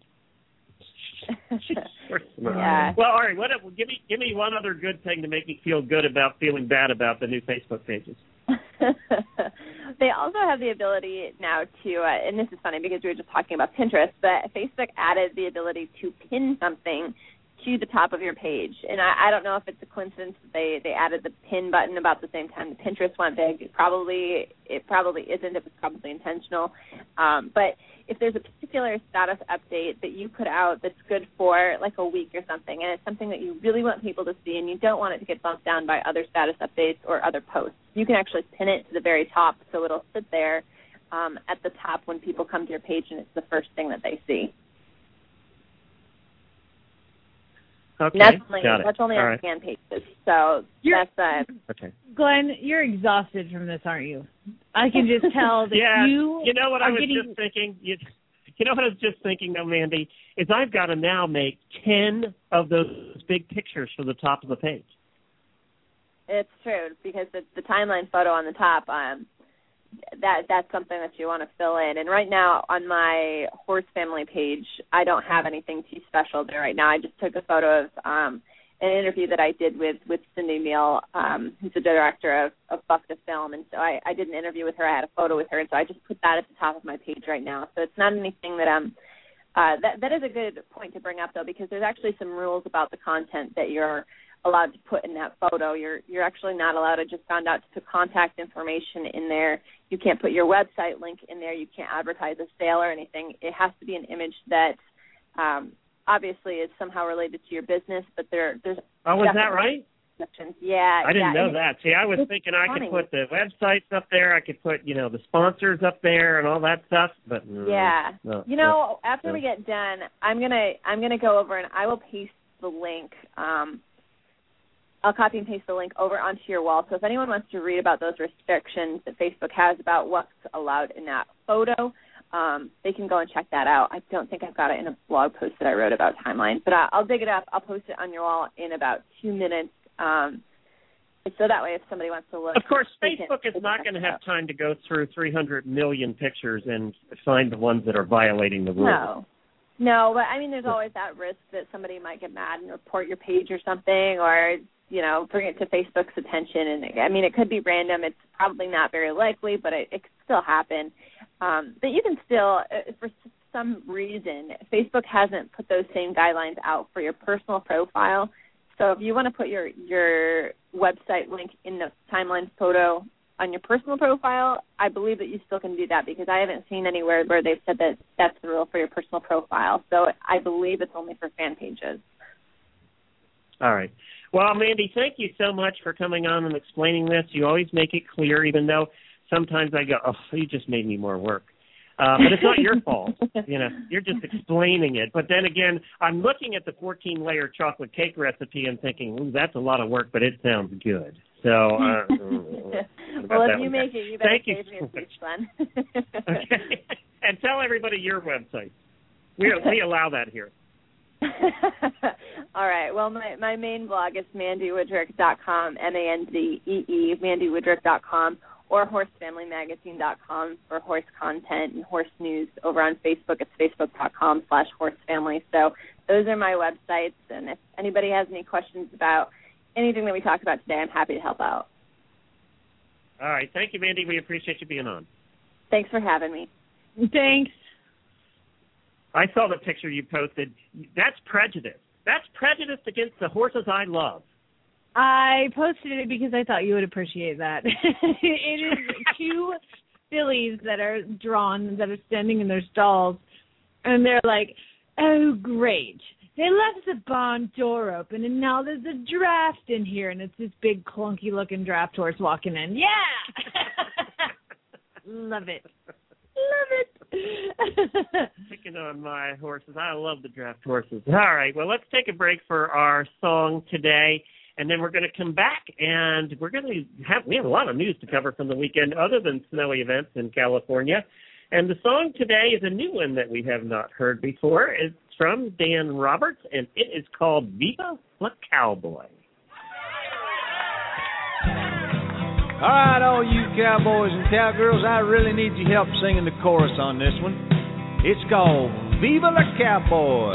Yeah. Well, all right. Give me one other good thing to make me feel good about feeling bad about the new Facebook pages. They also have the ability now to, and this is funny because we were just talking about Pinterest, but Facebook added the ability to pin something to the top of your page. And I don't know if it's a coincidence that they added the pin button about the same time that Pinterest went big. It probably isn't. It was probably intentional. But if there's a particular status update that you put out that's good for like a week or something, and it's something that you really want people to see and you don't want it to get bumped down by other status updates or other posts, you can actually pin it to the very top so it'll sit there at the top when people come to your page and it's the first thing that they see. Okay, that's only on right. fan pages. So that's okay. Glenn, you're exhausted from this, aren't you? I can just tell that you. You know what I was just thinking. You know what I was just thinking, though, Mandy, is I've got to now make 10 of those big pictures for the top of the page. It's true because the timeline photo on the top. That's something that you want to fill in. And right now on my horse family page, I don't have anything too special there right now. I just took a photo of an interview that I did with Cindy Neal, who's the director of Buck the Film. And so I did an interview with her. I had a photo with her. And so I just put that at the top of my page right now. So it's not anything that that is a good point to bring up, though, because there's actually some rules about the content that you're allowed to put in that photo. You're actually not allowed. I just found out to put contact information in there. You can't put your website link in there. You can't advertise a sale or anything. It has to be an image that obviously is somehow related to your business, but there's Oh, is that right? Exceptions. Yeah. I didn't know that. See, I was thinking I could put the websites up there. I could put, the sponsors up there and all that stuff, but yeah. No, after we get done, I'm gonna go over and I will paste the link. I'll copy and paste the link over onto your wall. So if anyone wants to read about those restrictions that Facebook has about what's allowed in that photo, they can go and check that out. I don't think I've got it in a blog post that I wrote about Timeline, but I'll dig it up. I'll post it on your wall in about 2 minutes. So that way if somebody wants to look. Of course, Facebook is not going to have time to go through 300 million pictures and find the ones that are violating the rules. No, but I mean there's always that risk that somebody might get mad and report your page or something, or bring it to Facebook's attention. And, I mean, it could be random. It's probably not very likely, but it could still happen. But you can still, for some reason, Facebook hasn't put those same guidelines out for your personal profile. So if you want to put your website link in the timeline photo on your personal profile, I believe that you still can do that because I haven't seen anywhere where they've said that that's the rule for your personal profile. So I believe it's only for fan pages. All right. Well, Mandy, thank you so much for coming on and explaining this. You always make it clear, even though sometimes I go, oh, you just made me more work. But it's not your fault. You're just explaining it. But then again, I'm looking at the 14-layer chocolate cake recipe and thinking, ooh, that's a lot of work, but it sounds good. So, well, if you make it, you better save me a speech then. Okay. And tell everybody your website. We allow that here. All right. Well, my main blog is MandyWoodrick.com, MANDEE, MandyWoodrick.com, or HorseFamilyMagazine.com for horse content and horse news. Over on Facebook, it's Facebook.com/horsefamily. So those are my websites, and if anybody has any questions about anything that we talked about today, I'm happy to help out. All right. Thank you, Mandy. We appreciate you being on. Thanks for having me. Thanks. I saw the picture you posted. That's prejudice. That's prejudice against the horses I love. I posted it because I thought you would appreciate that. It is 2 fillies that are drawn, that are standing in their stalls, and they're like, oh, great. They left the barn door open, and now there's a draft in here, and it's this big, clunky-looking draft horse walking in. Yeah! Love it. Love it. Picking on my horses. I love the draft horses. All right, well, let's take a break for our song today, and then we're going to come back, and we have a lot of news to cover from the weekend other than snowy events in California. And the song today is a new one that we have not heard before. It's from Dan Roberts, and it is called Viva la Cowboy. All right, all you cowboys and cowgirls, I really need your help singing the chorus on this one. It's called Viva la Cowboy.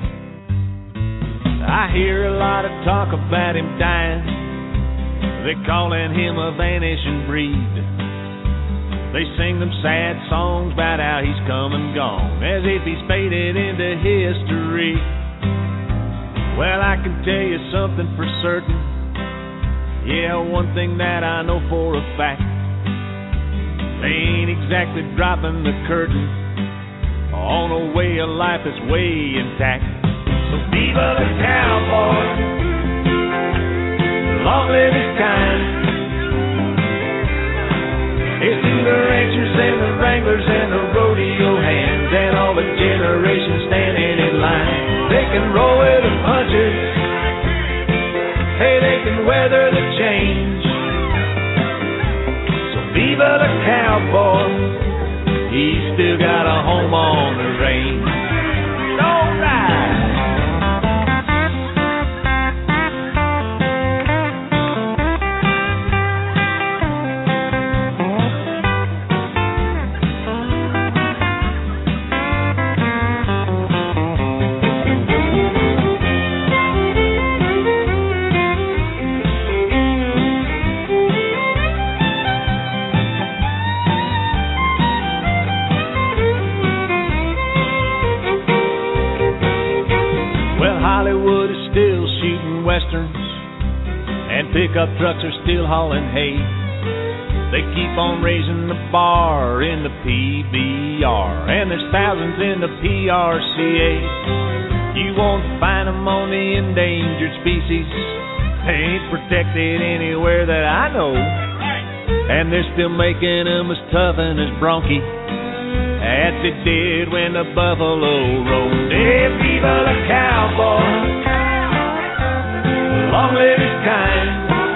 I hear a lot of talk about him dying. They're calling him a vanishing breed. They sing them sad songs about how he's come and gone, as if he's faded into history. Well, I can tell you something for certain. Yeah, one thing that I know for a fact, they ain't exactly dropping the curtain on a way of life that's way intact. So viva the cowboy, long live his kind. It's to the ranchers and the wranglers and the rodeo hands and all the generations standing in line. They can roll with the punches, hey, they can weather the change. So viva the cowboy, he's still got a home on the range. All right. Westerns and pickup trucks are still hauling hay. They keep on raising the bar in the PBR, and there's thousands in the PRCA. You won't find them on the endangered species. They ain't protected anywhere that I know, and they're still making them as tough and as bronky as they did when the buffalo roamed. Hey, viva the cowboy, long live his kind.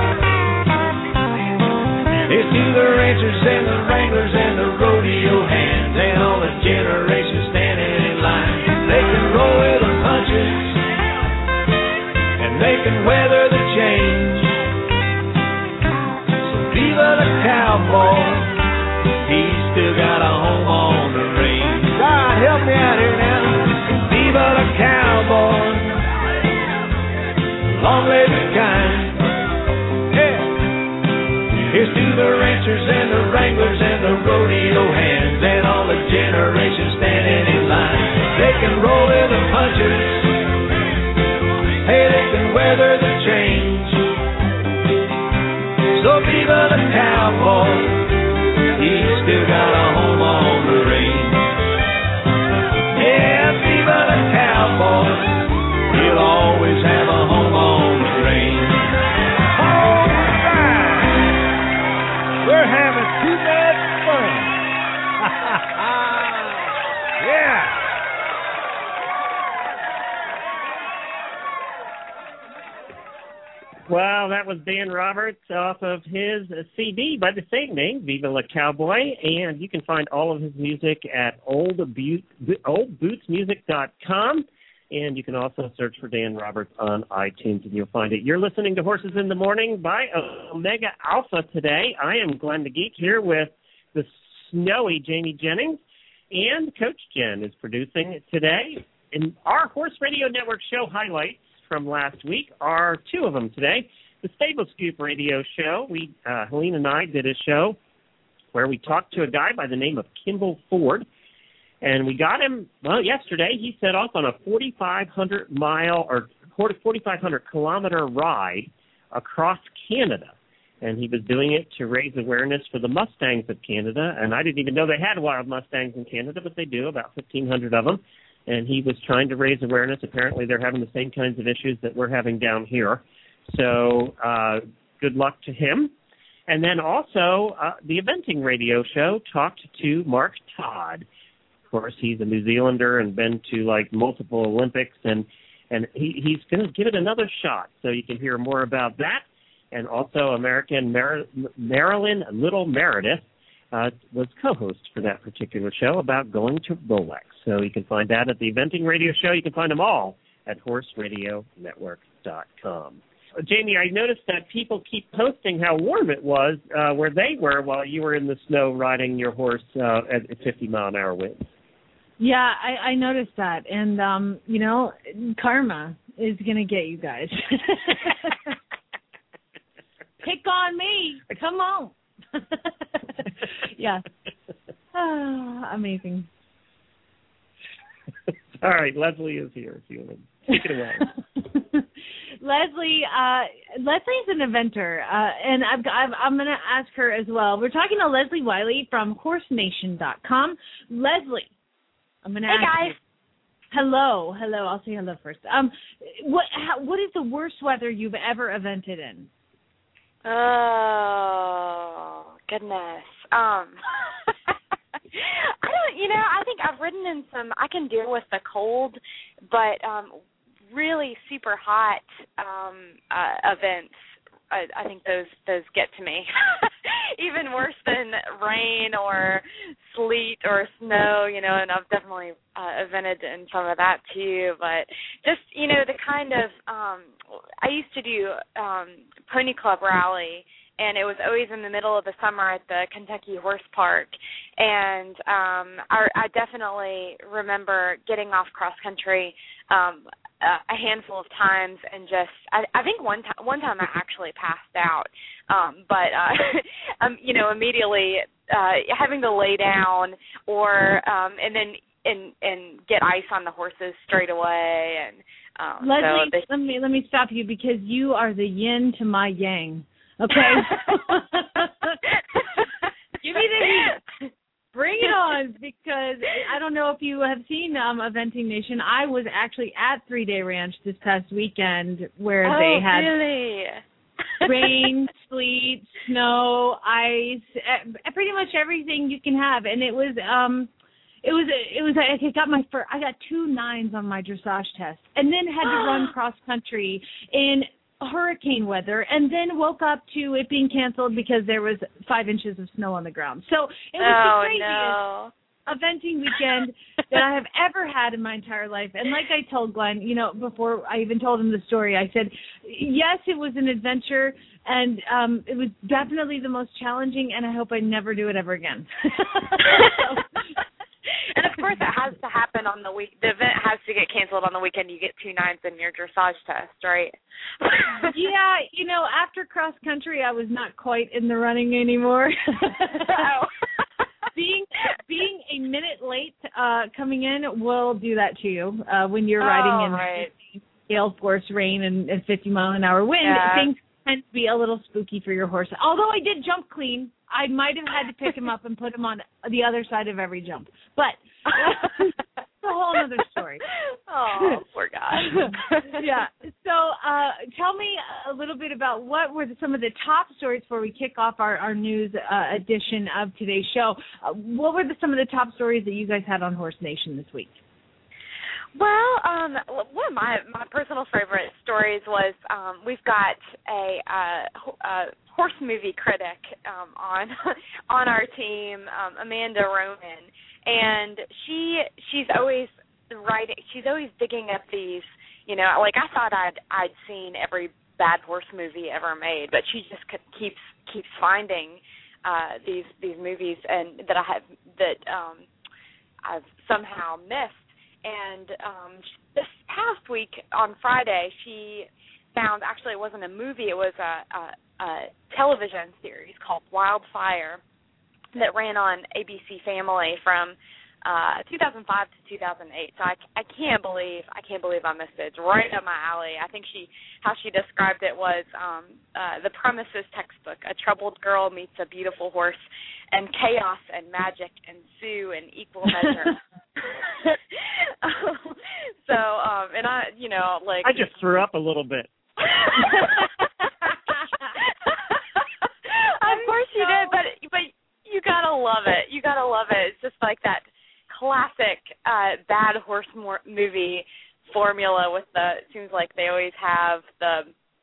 It's to the ranchers and the wranglers and the rodeo hands and all the generations standing in line. They can roll with the punches and they can weather the change. So viva the cowboy, he's still got a home on the range. God, help me out here now. Viva the cowboy, long live his kind. Yeah. Here's to the ranchers and the wranglers and the rodeo hands and all the generations standing in line. They can roll with the punches, hey, they can weather the change. So viva the cowboy, he's still got a home on the range. Yeah, viva the cowboy, he'll always have a home on the range. All right. We're having too much fun. Yeah. Well, that was Dan Roberts off of his CD by the same name, Viva la Cowboy, and you can find all of his music at oldbootsmusic.com. And you can also search for Dan Roberts on iTunes, and you'll find it. You're listening to Horses in the Morning by Omega Alpha today. I am Glenn the Geek here with the snowy Jamie Jennings, and Coach Jen is producing today. And our Horse Radio Network show highlights from last week are 2 of them today. The Stable Scoop Radio show. Helene and I did a show where we talked to a guy by the name of Kimball Ford. And we got him, yesterday he set off on a 4,500-kilometer ride across Canada. And he was doing it to raise awareness for the Mustangs of Canada. And I didn't even know they had wild Mustangs in Canada, but they do, about 1,500 of them. And he was trying to raise awareness. Apparently they're having the same kinds of issues that we're having down here. So good luck to him. And then also the Eventing Radio Show talked to Mark Todd. Of course, he's a New Zealander and been to multiple Olympics, and he's going to give it another shot. So you can hear more about that. And also American Marilyn Little Meredith was co-host for that particular show about going to Rolex. So you can find that at the Eventing Radio Show. You can find them all at horseradionetwork.com. Jamie, I noticed that people keep posting how warm it was where they were while you were in the snow riding your horse at 50-mile-an-hour winds. Yeah, I noticed that. And, karma is going to get you guys. Pick on me. Come on. Yeah. Amazing. All right, Leslie is here. Take it away. Leslie's an eventer, and I'm going to ask her as well. We're talking to Leslie Wiley from HorseNation.com. Leslie, I'm going to ask you. Hello. I'll say hello first. What is the worst weather you've ever evented in? Oh, goodness. I think I've ridden in some, I can deal with the cold, but really super hot events, I think those get to me. Even worse than rain or sleet or snow, and I've definitely evented in some of that too. But just, the kind of, I used to do Pony Club Rally, and it was always in the middle of the summer at the Kentucky Horse Park. And I definitely remember getting off cross country a handful of times, and just I think one time I actually passed out, but immediately having to lay down or and then and get ice on the horses straight away. And Leslie, let me stop you, because you are the yin to my yang. Okay. Give me the heat. Bring it on, because I don't know if you have seen Eventing Nation. I was actually at 3 Day Ranch this past weekend, where they had rain, sleet, snow, ice, pretty much everything you can have, and I got 2 9s on my dressage test, and then had to run cross country in hurricane weather, and then woke up to it being canceled because there was 5 inches of snow on the ground. So it was the craziest eventing weekend that I have ever had in my entire life. And like I told Glenn, before I even told him the story, I said, yes, it was an adventure, and it was definitely the most challenging, and I hope I never do it ever again. And of course, it has to happen on the week. The event has to get canceled on the weekend. You get 2 9s in your dressage test, right? Yeah, after cross country, I was not quite in the running anymore. Being a minute late coming in will do that to you when you're riding in gale force rain and 50-mile-an-hour wind. Yeah. Things tend to be a little spooky for your horse. Although I did jump clean, I might have had to pick him up and put him on the other side of every jump. But that's a whole other story. Oh, poor guy. Yeah. So tell me a little bit about what were some of the top stories before we kick off our news edition of today's show. What were some of the top stories that you guys had on Horse Nation this week? Well, one of my personal favorite stories was we've got a horse movie critic on our team, Amanda Roman, and she's always writing. She's always digging up these, I thought I'd seen every bad horse movie ever made, but she just keeps finding these movies and that I've somehow missed. And this past week on Friday, she found, actually it wasn't a movie, it was a television series called Wildfire. that ran on ABC Family from 2005 to 2008. So I can't believe I missed it. It's right up my alley. I think how she described it was the premise is textbook. A troubled girl meets a beautiful horse, and chaos and magic ensue in equal measure. So and I, I just threw up a little bit. Of course you did, but you gotta love it. You gotta love it. It's just like that classic bad horse movie formula with it seems like they always have the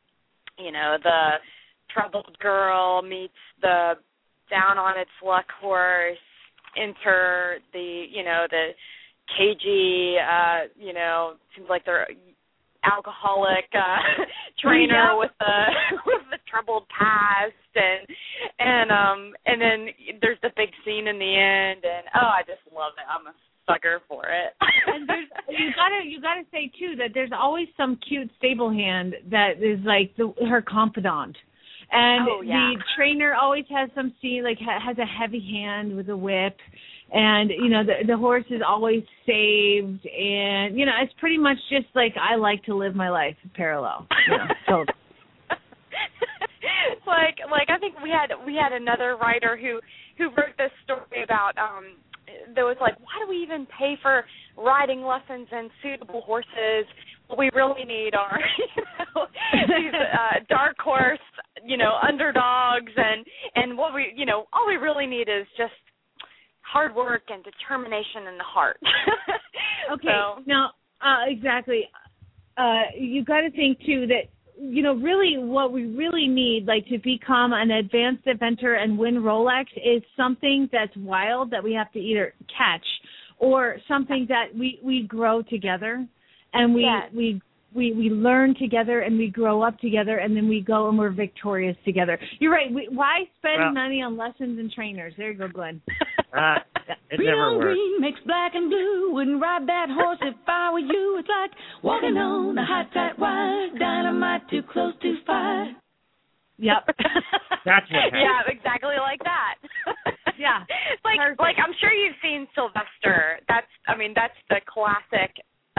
troubled girl meets the down on its luck horse, enter the cagey, seems like they're alcoholic trainer with the troubled past, and then there's the big scene in the end, and I just love it. I'm a sucker for it. And you gotta say too that there's always some cute stable hand that is like her confidant. And the trainer always has some scene, like has a heavy hand with a whip, and the horse is always saved, and it's pretty much just like I like to live my life parallel. So like I think we had another writer who wrote this story about there was like, why do we even pay for riding lessons and suitable horses? What we really need are these dark horse underdogs, and what we all we really need is just hard work and determination in the heart. Okay, now exactly. You got to think too that really what we really need, like to become an advanced eventer and win Rolex, is something that's wild that we have to either catch, or something that we grow together, and we learn together, and we grow up together, and then we go and we're victorious together. You're right. Why spend money on lessons and trainers? There you go, Glenn. It never works. Green makes black and blue. Wouldn't ride that horse if I were you. It's like walking on a hot, tight wire. Dynamite too close to fire. Yep. That's what happened. Yeah, exactly like that. Yeah. Like I'm sure you've seen Sylvester. That's the classic.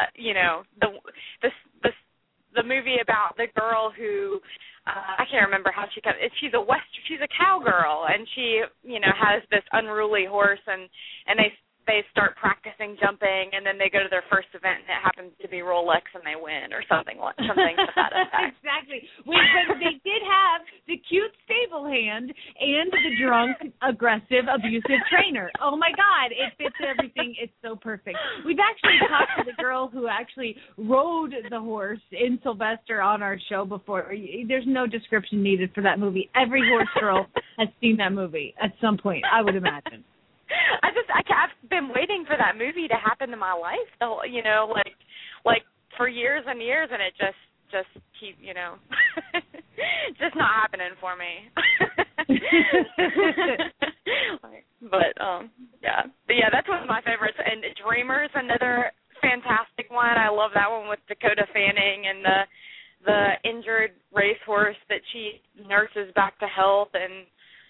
The movie about the girl who I can't remember how she's a cowgirl, and she has this unruly horse, and they start practicing jumping, and then they go to their first event, and it happens to be Rolex, and they win, or something to that effect. Exactly. But they did have the cute stable hand and the drunk, aggressive, abusive trainer. Oh my God, it fits everything. It's so perfect. We've actually talked to the girl who actually rode the horse in Sylvester on our show before. There's no description needed for that movie. Every horse girl has seen that movie at some point, I would imagine. I've been waiting for that movie to happen in my life, like for years and years, and it just keep just not happening for me. But that's one of my favorites. And Dreamer's another fantastic one. I love that one with Dakota Fanning and the injured racehorse that she nurses back to health, and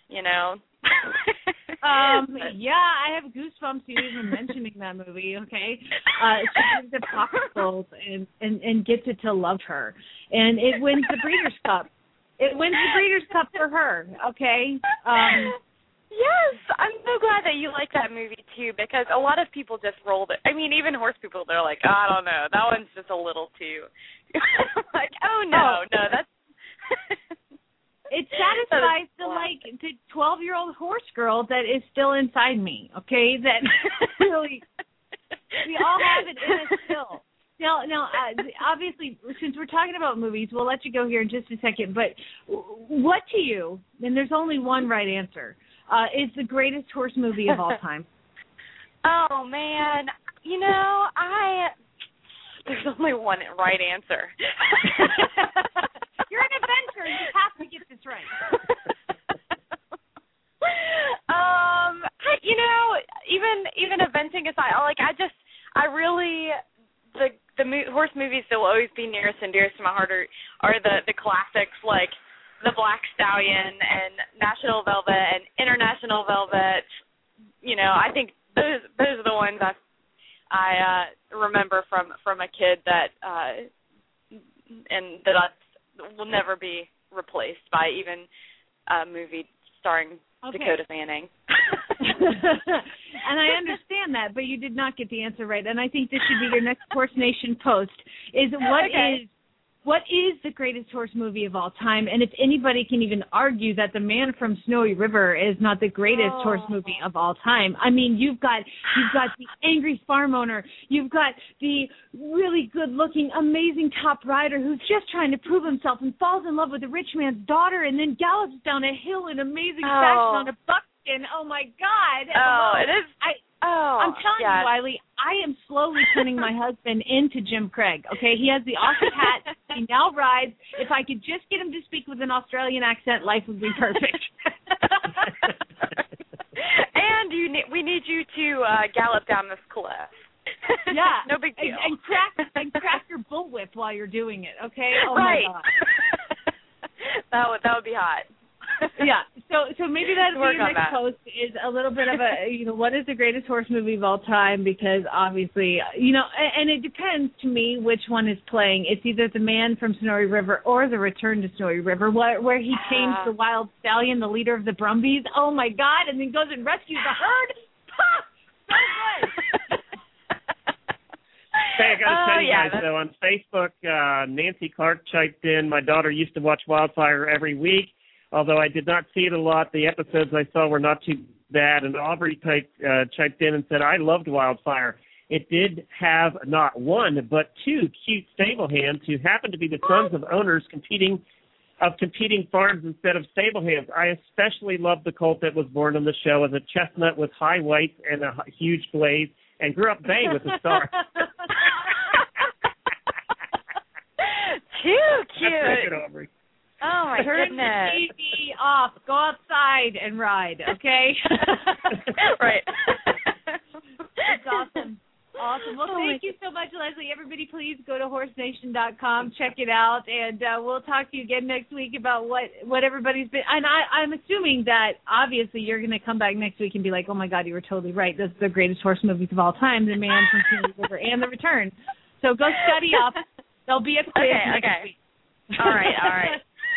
I have goosebumps even mentioning that movie. Okay, she gives the popsicles and gets it to love her, and it wins the Breeders' Cup. It wins the Breeders' Cup for her. Okay. Yes, I'm so glad that you like that movie too, because a lot of people just rolled it. I mean, even horse people, they're like, I don't know, that one's just a little too. Like, no, that's. It satisfies the 12-year-old horse girl that is still inside me. Okay, that really we all have it in us still. Now, obviously, since we're talking about movies, we'll let you go here in just a second. But what to you? And there's only one right answer. Is the greatest horse movie of all time? Oh man, there's only one right answer. You're an adventurer. You have to get this right. Even eventing aside, the horse movies that will always be nearest and dearest to my heart are the classics, like the Black Stallion and National Velvet and International Velvet. You know, I think those are the ones I remember from a kid that and that will never be replaced by even a movie starring Dakota Fanning. And I understand that, but you did not get the answer right. And I think this should be your next Horse Nation post. What is the greatest horse movie of all time? And if anybody can even argue that The Man from Snowy River is not the greatest horse movie of all time, I mean, you've got the angry farm owner, you've got the really good-looking, amazing top rider who's just trying to prove himself and falls in love with a rich man's daughter and then gallops down a hill in amazing fashion on a buckskin. Oh my God! It is. I'm telling you, Wiley, I am slowly turning my husband into Jim Craig, okay? He has the Aussie hat. He now rides. If I could just get him to speak with an Australian accent, life would be perfect. And we need you to gallop down this cliff. Yeah. No big deal. And crack your bullwhip while you're doing it, okay? Oh, right. my God. that would be hot. Yeah, so maybe that'll be your next post is a little bit of a, what is the greatest horse movie of all time? Because obviously, and it depends to me which one is playing. It's either The Man from Snowy River or The Return to Snowy River, where he tames the wild stallion, the leader of the Brumbies. Oh my God! And then goes and rescues the herd. So good. Hey, I got to tell you guys, though, on Facebook, Nancy Clark chiped in. My daughter used to watch Wildfire every week. Although I did not see it a lot, the episodes I saw were not too bad. And Aubrey chiped in and said, I loved Wildfire. It did have not one, but two cute stable hands who happened to be the sons of owners competing farms instead of stable hands. I especially loved the colt that was born on the show as a chestnut with high whites and a huge blaze and grew up bay with a star. Too cute. That's good, Aubrey. Oh, my Turn goodness. the TV off. Go outside and ride, okay? Right. That's awesome. Awesome. Well, thank you so much, Leslie. Everybody, please go to horsenation.com, check it out, and we'll talk to you again next week about what everybody's been. And I'm assuming that, obviously, you're going to come back next week and be like, oh, my God, you were totally right. This is the greatest horse movies of all time, The Man from Snowy River and The Return. So go study up. There'll be a quiz next week. All right.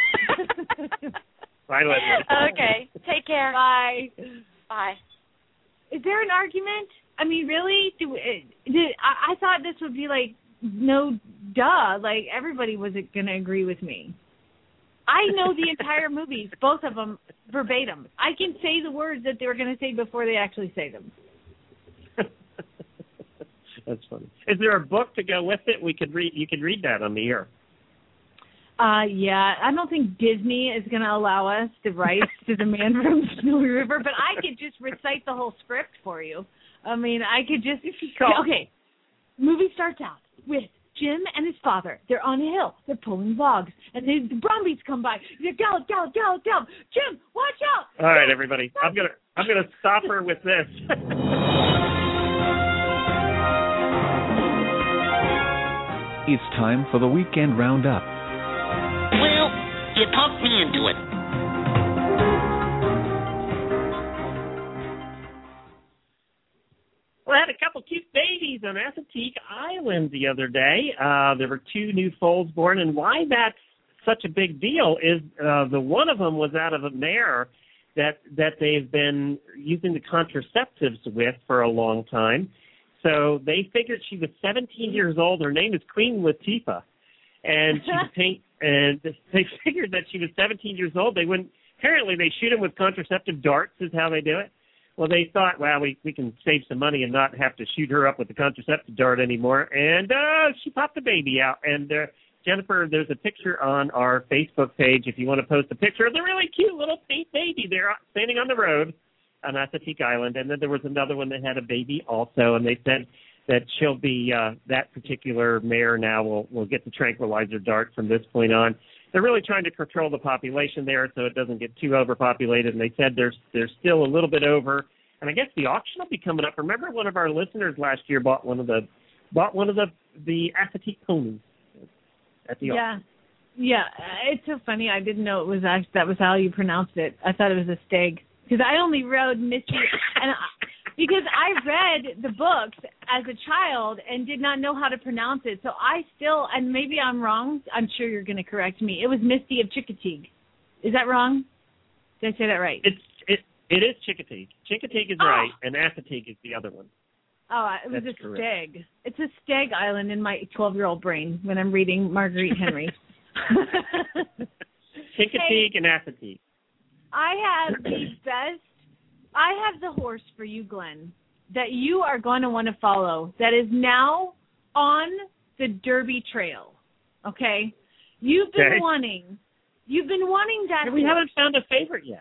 Bye, Leslie. Okay. Take care. Bye. Bye. Is there an argument? I mean, really? I thought this would be like, no, duh. Like, everybody was going to agree with me. I know the entire movies, both of them, verbatim. I can say the words that they were going to say before they actually say them. That's funny. Is there a book to go with it? You could read that on the air. Yeah, I don't think Disney is going to allow us the rights to The Man from Snowy River, but I could just recite the whole script for you. I mean, I could just... Okay, movie starts out with Jim and his father. They're on a hill. They're pulling logs, and the Brumbies come by. They gallop, gallop, gallop, gallop. Jim, watch out! All right, everybody. I'm gonna stop her with this. It's time for the Weekend Roundup. Well, you talked me into it. Well, I had a couple cute babies on Assateague Island the other day. There were two new foals born, and why that's such a big deal is the one of them was out of a mare that they've been using the contraceptives with for a long time. So they figured she was 17 years old. Her name is Queen Latifah, and and they figured that she was 17 years old. Apparently they shoot them with contraceptive darts is how they do it. Well, they thought, well, we can save some money and not have to shoot her up with the contraceptive dart anymore. And she popped the baby out. And Jennifer, there's a picture on our Facebook page if you want to post a picture of the really cute little pink baby there standing on the road on Assateague Island. And then there was another one that had a baby also, and they said that she'll be that particular mare now will get the tranquilizer dart from this point on. They're really trying to control the population there so it doesn't get too overpopulated, and they said there's still a little bit over. And I guess the auction will be coming up. Remember, one of our listeners last year bought one of the Assateague ponies at the auction. Yeah, it's so funny. I didn't know it was that was how you pronounced it. I thought it was a stag because I only rode Misty, because I read the books as a child and did not know how to pronounce it. So I still, and maybe I'm wrong. I'm sure you're going to correct me. It was Misty of Chincoteague. Is that wrong? Did I say that right? It is Chincoteague. Chincoteague is right, and Assateague is the other one. Oh, it was That's a correct. stag. It's a stag island in my 12-year-old brain when I'm reading Marguerite Henry. Chincoteague and Assateague. I have the horse for you, Glenn, that you are going to want to follow that is now on the Derby Trail. Okay? You've been wanting that. Yeah, we haven't found a favorite yet.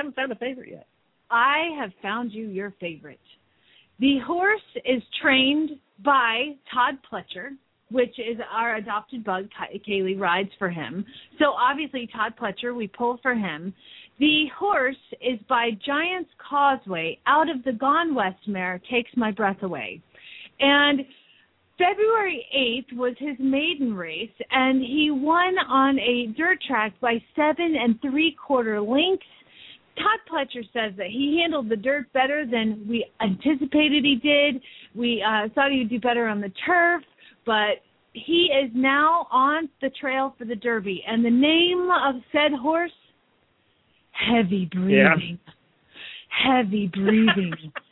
I have found you your favorite. The horse is trained by Todd Pletcher, which is our adopted bug. Kaylee rides for him. So obviously Todd Pletcher, we pull for him. The horse is by Giant's Causeway out of the Gone West mare, Takes My Breath Away. And February 8th was his maiden race, and he won on a dirt track by 7 3/4 lengths. Todd Pletcher says that he handled the dirt better than we anticipated he did. We thought he would do better on the turf, but he is now on the trail for the Derby. And the name of said horse, Heavy Breathing. Yeah. Heavy Breathing.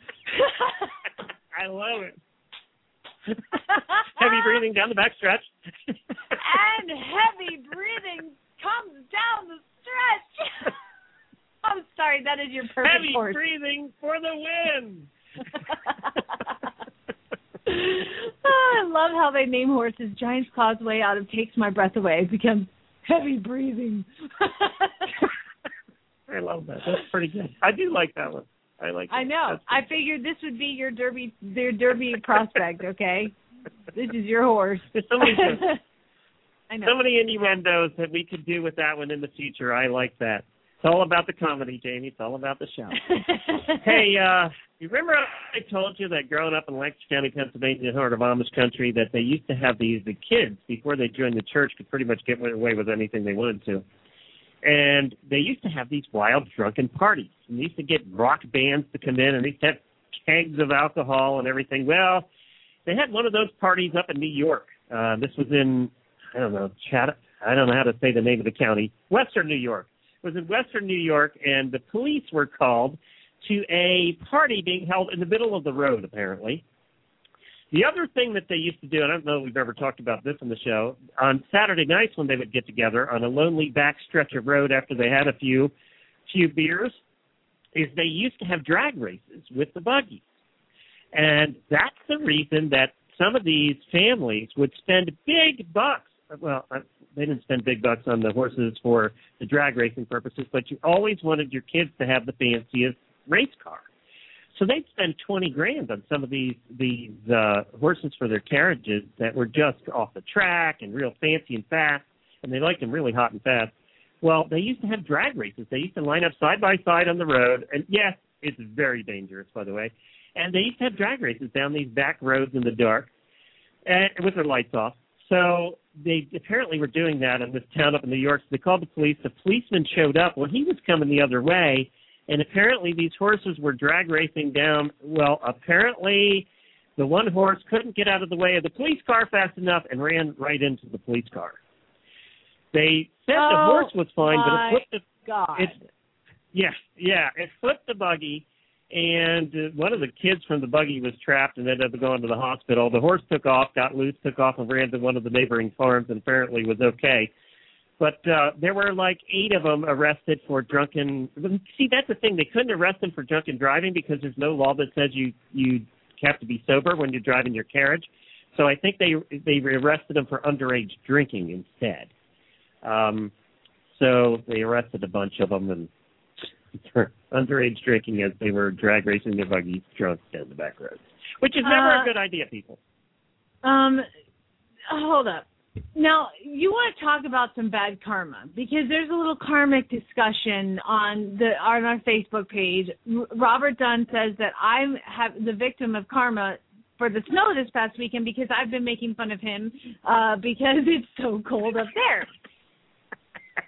I love it. Heavy breathing down the backstretch. And heavy breathing comes down the stretch. I'm sorry, that is your perfect heavy horse. Heavy breathing for the win. I love how they name horses. Giant's Causeway out of Takes My Breath Away. It becomes Heavy Breathing. I love that. That's pretty good. I do like that one. I like it. I know. I figured this would be your Derby prospect, okay? This is your horse. I know. So many innuendos that we could do with that one in the future. I like that. It's all about the comedy, Jamie. It's all about the show. Hey, you remember I told you that growing up in Lancaster County, Pennsylvania, heart of Amish country, that they used to have the kids, before they joined the church, could pretty much get away with anything they wanted to. And they used to have these wild drunken parties. And they used to get rock bands to come in, and they used to have kegs of alcohol and everything. Well, they had one of those parties up in New York. This was in, I don't know how to say the name of the county, Western New York. It was in Western New York, and the police were called to a party being held in the middle of the road, apparently. The other thing that they used to do, and I don't know if we've ever talked about this on the show, on Saturday nights when they would get together on a lonely back stretch of road after they had a few beers, is they used to have drag races with the buggies. And that's the reason that some of these families would spend big bucks. Well, they didn't spend big bucks on the horses for the drag racing purposes, but you always wanted your kids to have the fanciest race car. So they'd spend $20,000 on some of these horses for their carriages that were just off the track and real fancy and fast, and they liked them really hot and fast. Well, they used to have drag races. They used to line up side by side on the road, and yes, it's very dangerous, by the way. And they used to have drag races down these back roads in the dark, and with their lights off. So they apparently were doing that in this town up in New York. So they called the police. The policeman showed up. Well, he was coming the other way. And apparently these horses were drag racing down. Well, apparently the one horse couldn't get out of the way of the police car fast enough and ran right into the police car. They said the horse was fine, but it flipped it flipped the buggy, and one of the kids from the buggy was trapped and ended up going to the hospital. The horse took off, got loose, took off and ran to one of the neighboring farms and apparently was okay. But there were like 8 of them arrested for drunken. See, that's the thing. They couldn't arrest them for drunken driving because there's no law that says you have to be sober when you're driving your carriage. So I think they arrested them for underage drinking instead. So they arrested a bunch of them and for underage drinking as they were drag racing their buggies drunk down the back roads, which is never a good idea, people. Hold up. Now, you want to talk about some bad karma, because there's a little karmic discussion on our Facebook page. Robert Dunn says that I'm the victim of karma for the snow this past weekend because I've been making fun of him because it's so cold up there.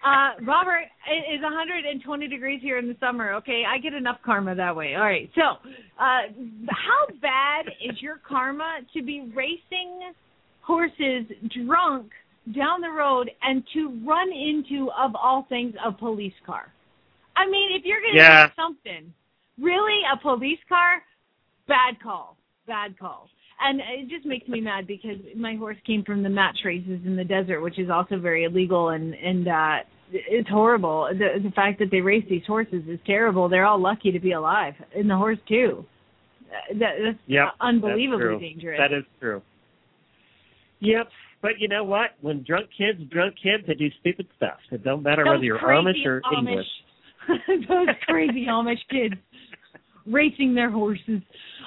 Robert, it is 120 degrees here in the summer, okay? I get enough karma that way. All right, so how bad is your karma to be racing horses drunk down the road and to run into, of all things, a police car? I mean, if you're going to do something, really, a police car, bad call. And it just makes me mad because my horse came from the match races in the desert, which is also very illegal, and it's horrible. The fact that they race these horses is terrible. They're all lucky to be alive, and the horse too. That's unbelievably dangerous. That is true. Yep. But you know what? When drunk kids, they do stupid stuff. It don't matter whether you're Amish or English. Those crazy Amish kids racing their horses.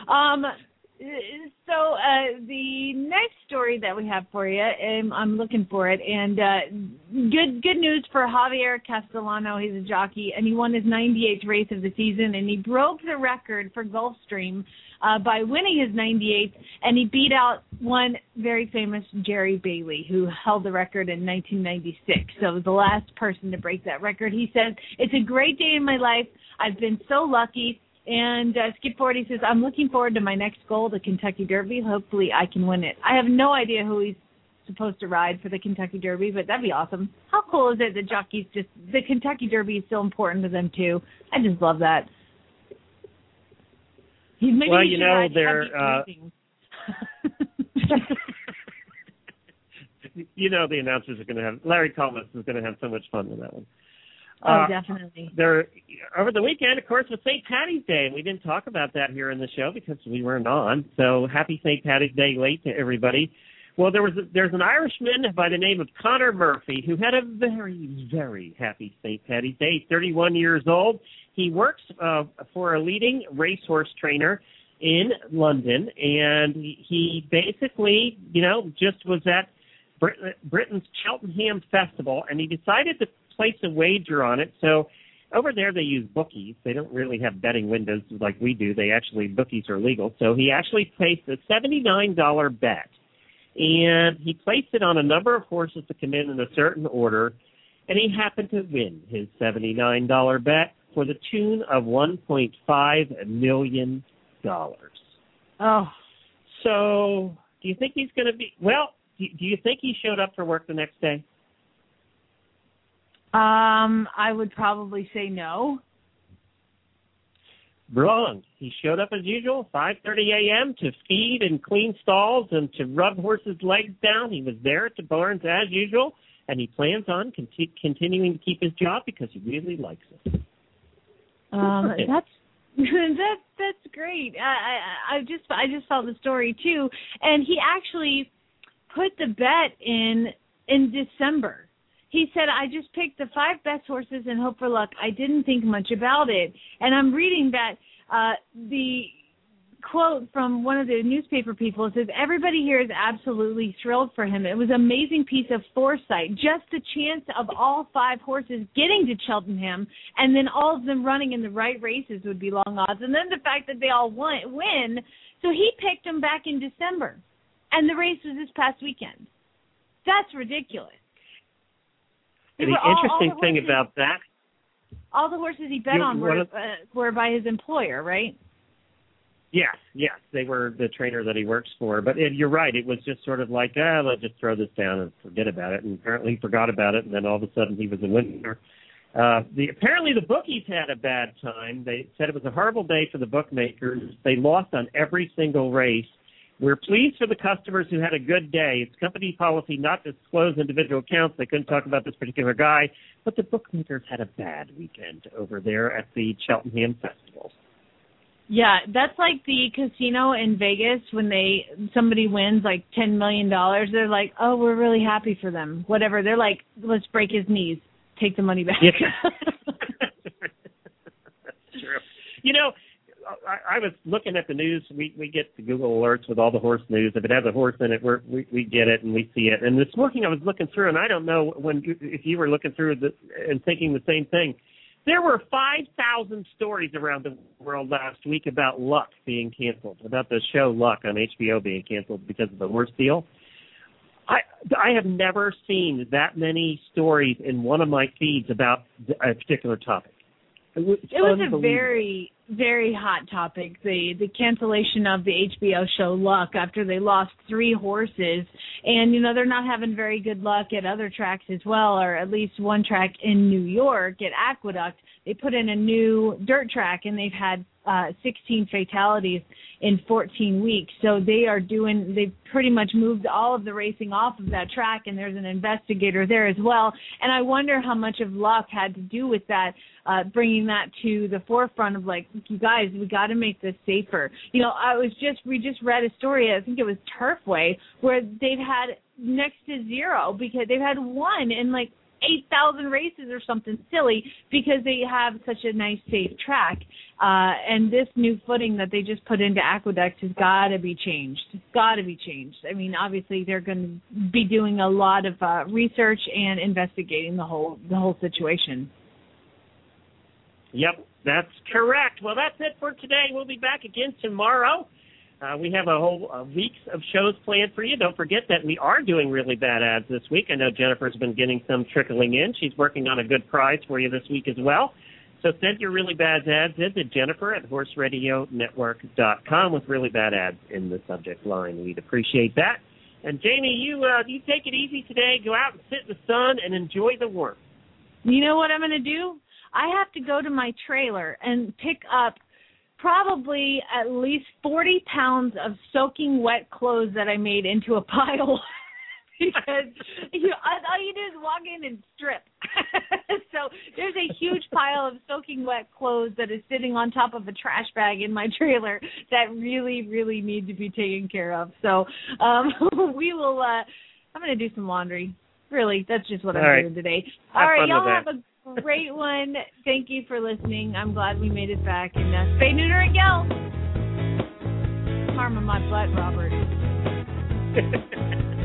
So the next story that we have for you, I'm looking for it, and good news for Javier Castellano. He's a jockey, and he won his 98th race of the season, and he broke the record for Gulfstream by winning his 98th, and he beat out one very famous Jerry Bailey, who held the record in 1996. So the last person to break that record. He says, "It's a great day in my life. I've been so lucky." And Skip Forty says, "I'm looking forward to my next goal, the Kentucky Derby. Hopefully I can win it." I have no idea who he's supposed to ride for the Kentucky Derby, but that'd be awesome. How cool is it that jockeys the Kentucky Derby is so important to them too? I just love that. Well, you know, they're... you know the announcers are going to have... Larry Collins is going to have so much fun with that one. Oh, definitely. Over the weekend, of course, was St. Patty's Day, and we didn't talk about that here in the show because we weren't on. So happy St. Patty's Day late to everybody. Well, there's an Irishman by the name of Connor Murphy who had a very, very happy St. Patty's Day. He's 31 years old. He works for a leading racehorse trainer in London, and he basically, just was at Britain's Cheltenham Festival, and he decided to place a wager on it. So over there they use bookies. They don't really have betting windows like we do. Bookies are legal. So he actually placed a $79 bet, and he placed it on a number of horses to come in a certain order, and he happened to win his $79 bet for the tune of $1.5 million. Oh. So do you think he's going to be, do you think he showed up for work the next day? I would probably say no. Wrong. He showed up as usual, 5:30 a.m. to feed and clean stalls and to rub horses' legs down. He was there at the barns as usual, and he plans on continuing to keep his job because he really likes it. That's great. I just saw the story too, and he actually put the bet in December. He said, "I just picked the 5 best horses and hope for luck. I didn't think much about it." And I'm reading that the quote from one of the newspaper people says, "Everybody here is absolutely thrilled for him. It was an amazing piece of foresight. Just the chance of all 5 horses getting to Cheltenham and then all of them running in the right races would be long odds. And then the fact that they all win. So he picked them back in December. And the race was this past weekend. That's ridiculous." The interesting thing about that, all the horses he bet on were by his employer, right? Yes, they were the trainer that he works for. But you're right, it was just sort of like, let's just throw this down and forget about it. And apparently he forgot about it, and then all of a sudden he was a winner. Apparently the bookies had a bad time. They said it was a horrible day for the bookmakers. They lost on every single race. We're pleased for the customers who had a good day. It's company policy not to disclose individual accounts. They couldn't talk about this particular guy. But the bookmakers had a bad weekend over there at the Cheltenham Festival. Yeah, that's like the casino in Vegas when somebody wins like $10 million. They're like, "Oh, we're really happy for them." Whatever. They're like, "Let's break his knees. Take the money back." Yeah. That's true. I was looking at the news. We get the Google alerts with all the horse news. If it has a horse in it, we get it and we see it. And this morning I was looking through, and I don't know if you were looking through and thinking the same thing. There were 5,000 stories around the world last week about Luck being canceled, about the show Luck on HBO being canceled because of the horse deal. I have never seen that many stories in one of my feeds about a particular topic. It was a very, very hot topic, the cancellation of the HBO show Luck after they lost 3 horses. And, they're not having very good luck at other tracks as well, or at least one track in New York at Aqueduct. They put in a new dirt track, and they've had 16 fatalities in 14 weeks. So they've pretty much moved all of the racing off of that track, and there's an investigator there as well. And I wonder how much of Luck had to do with that, bringing that to the forefront of, like, you guys, we got to make this safer. We just read a story, I think it was Turfway, where they've had next to zero because they've had one in, like, 8,000 races or something silly because they have such a nice, safe track. And this new footing that they just put into Aqueduct has got to be changed. It's got to be changed. I mean, obviously they're going to be doing a lot of research and investigating the whole situation. Yep, that's correct. Well, that's it for today. We'll be back again tomorrow. We have a whole weeks of shows planned for you. Don't forget that we are doing Really Bad Ads this week. I know Jennifer's been getting some trickling in. She's working on a good prize for you this week as well. So send your Really Bad Ads in to Jennifer at horseradionetwork.com with Really Bad Ads in the subject line. We'd appreciate that. And Jamie, you take it easy today. Go out and sit in the sun and enjoy the warmth. You know what I'm going to do? I have to go to my trailer and pick up probably at least 40 pounds of soaking wet clothes that I made into a pile because all you do is walk in and strip. So there's a huge pile of soaking wet clothes that is sitting on top of a trash bag in my trailer that really, really need to be taken care of. So we will I'm going to do some laundry. Really, that's just what I'm doing today. All right, y'all have a great one. Thank you for listening. I'm glad we made it back. And spay, neuter, and go. Harm on my butt, Robert.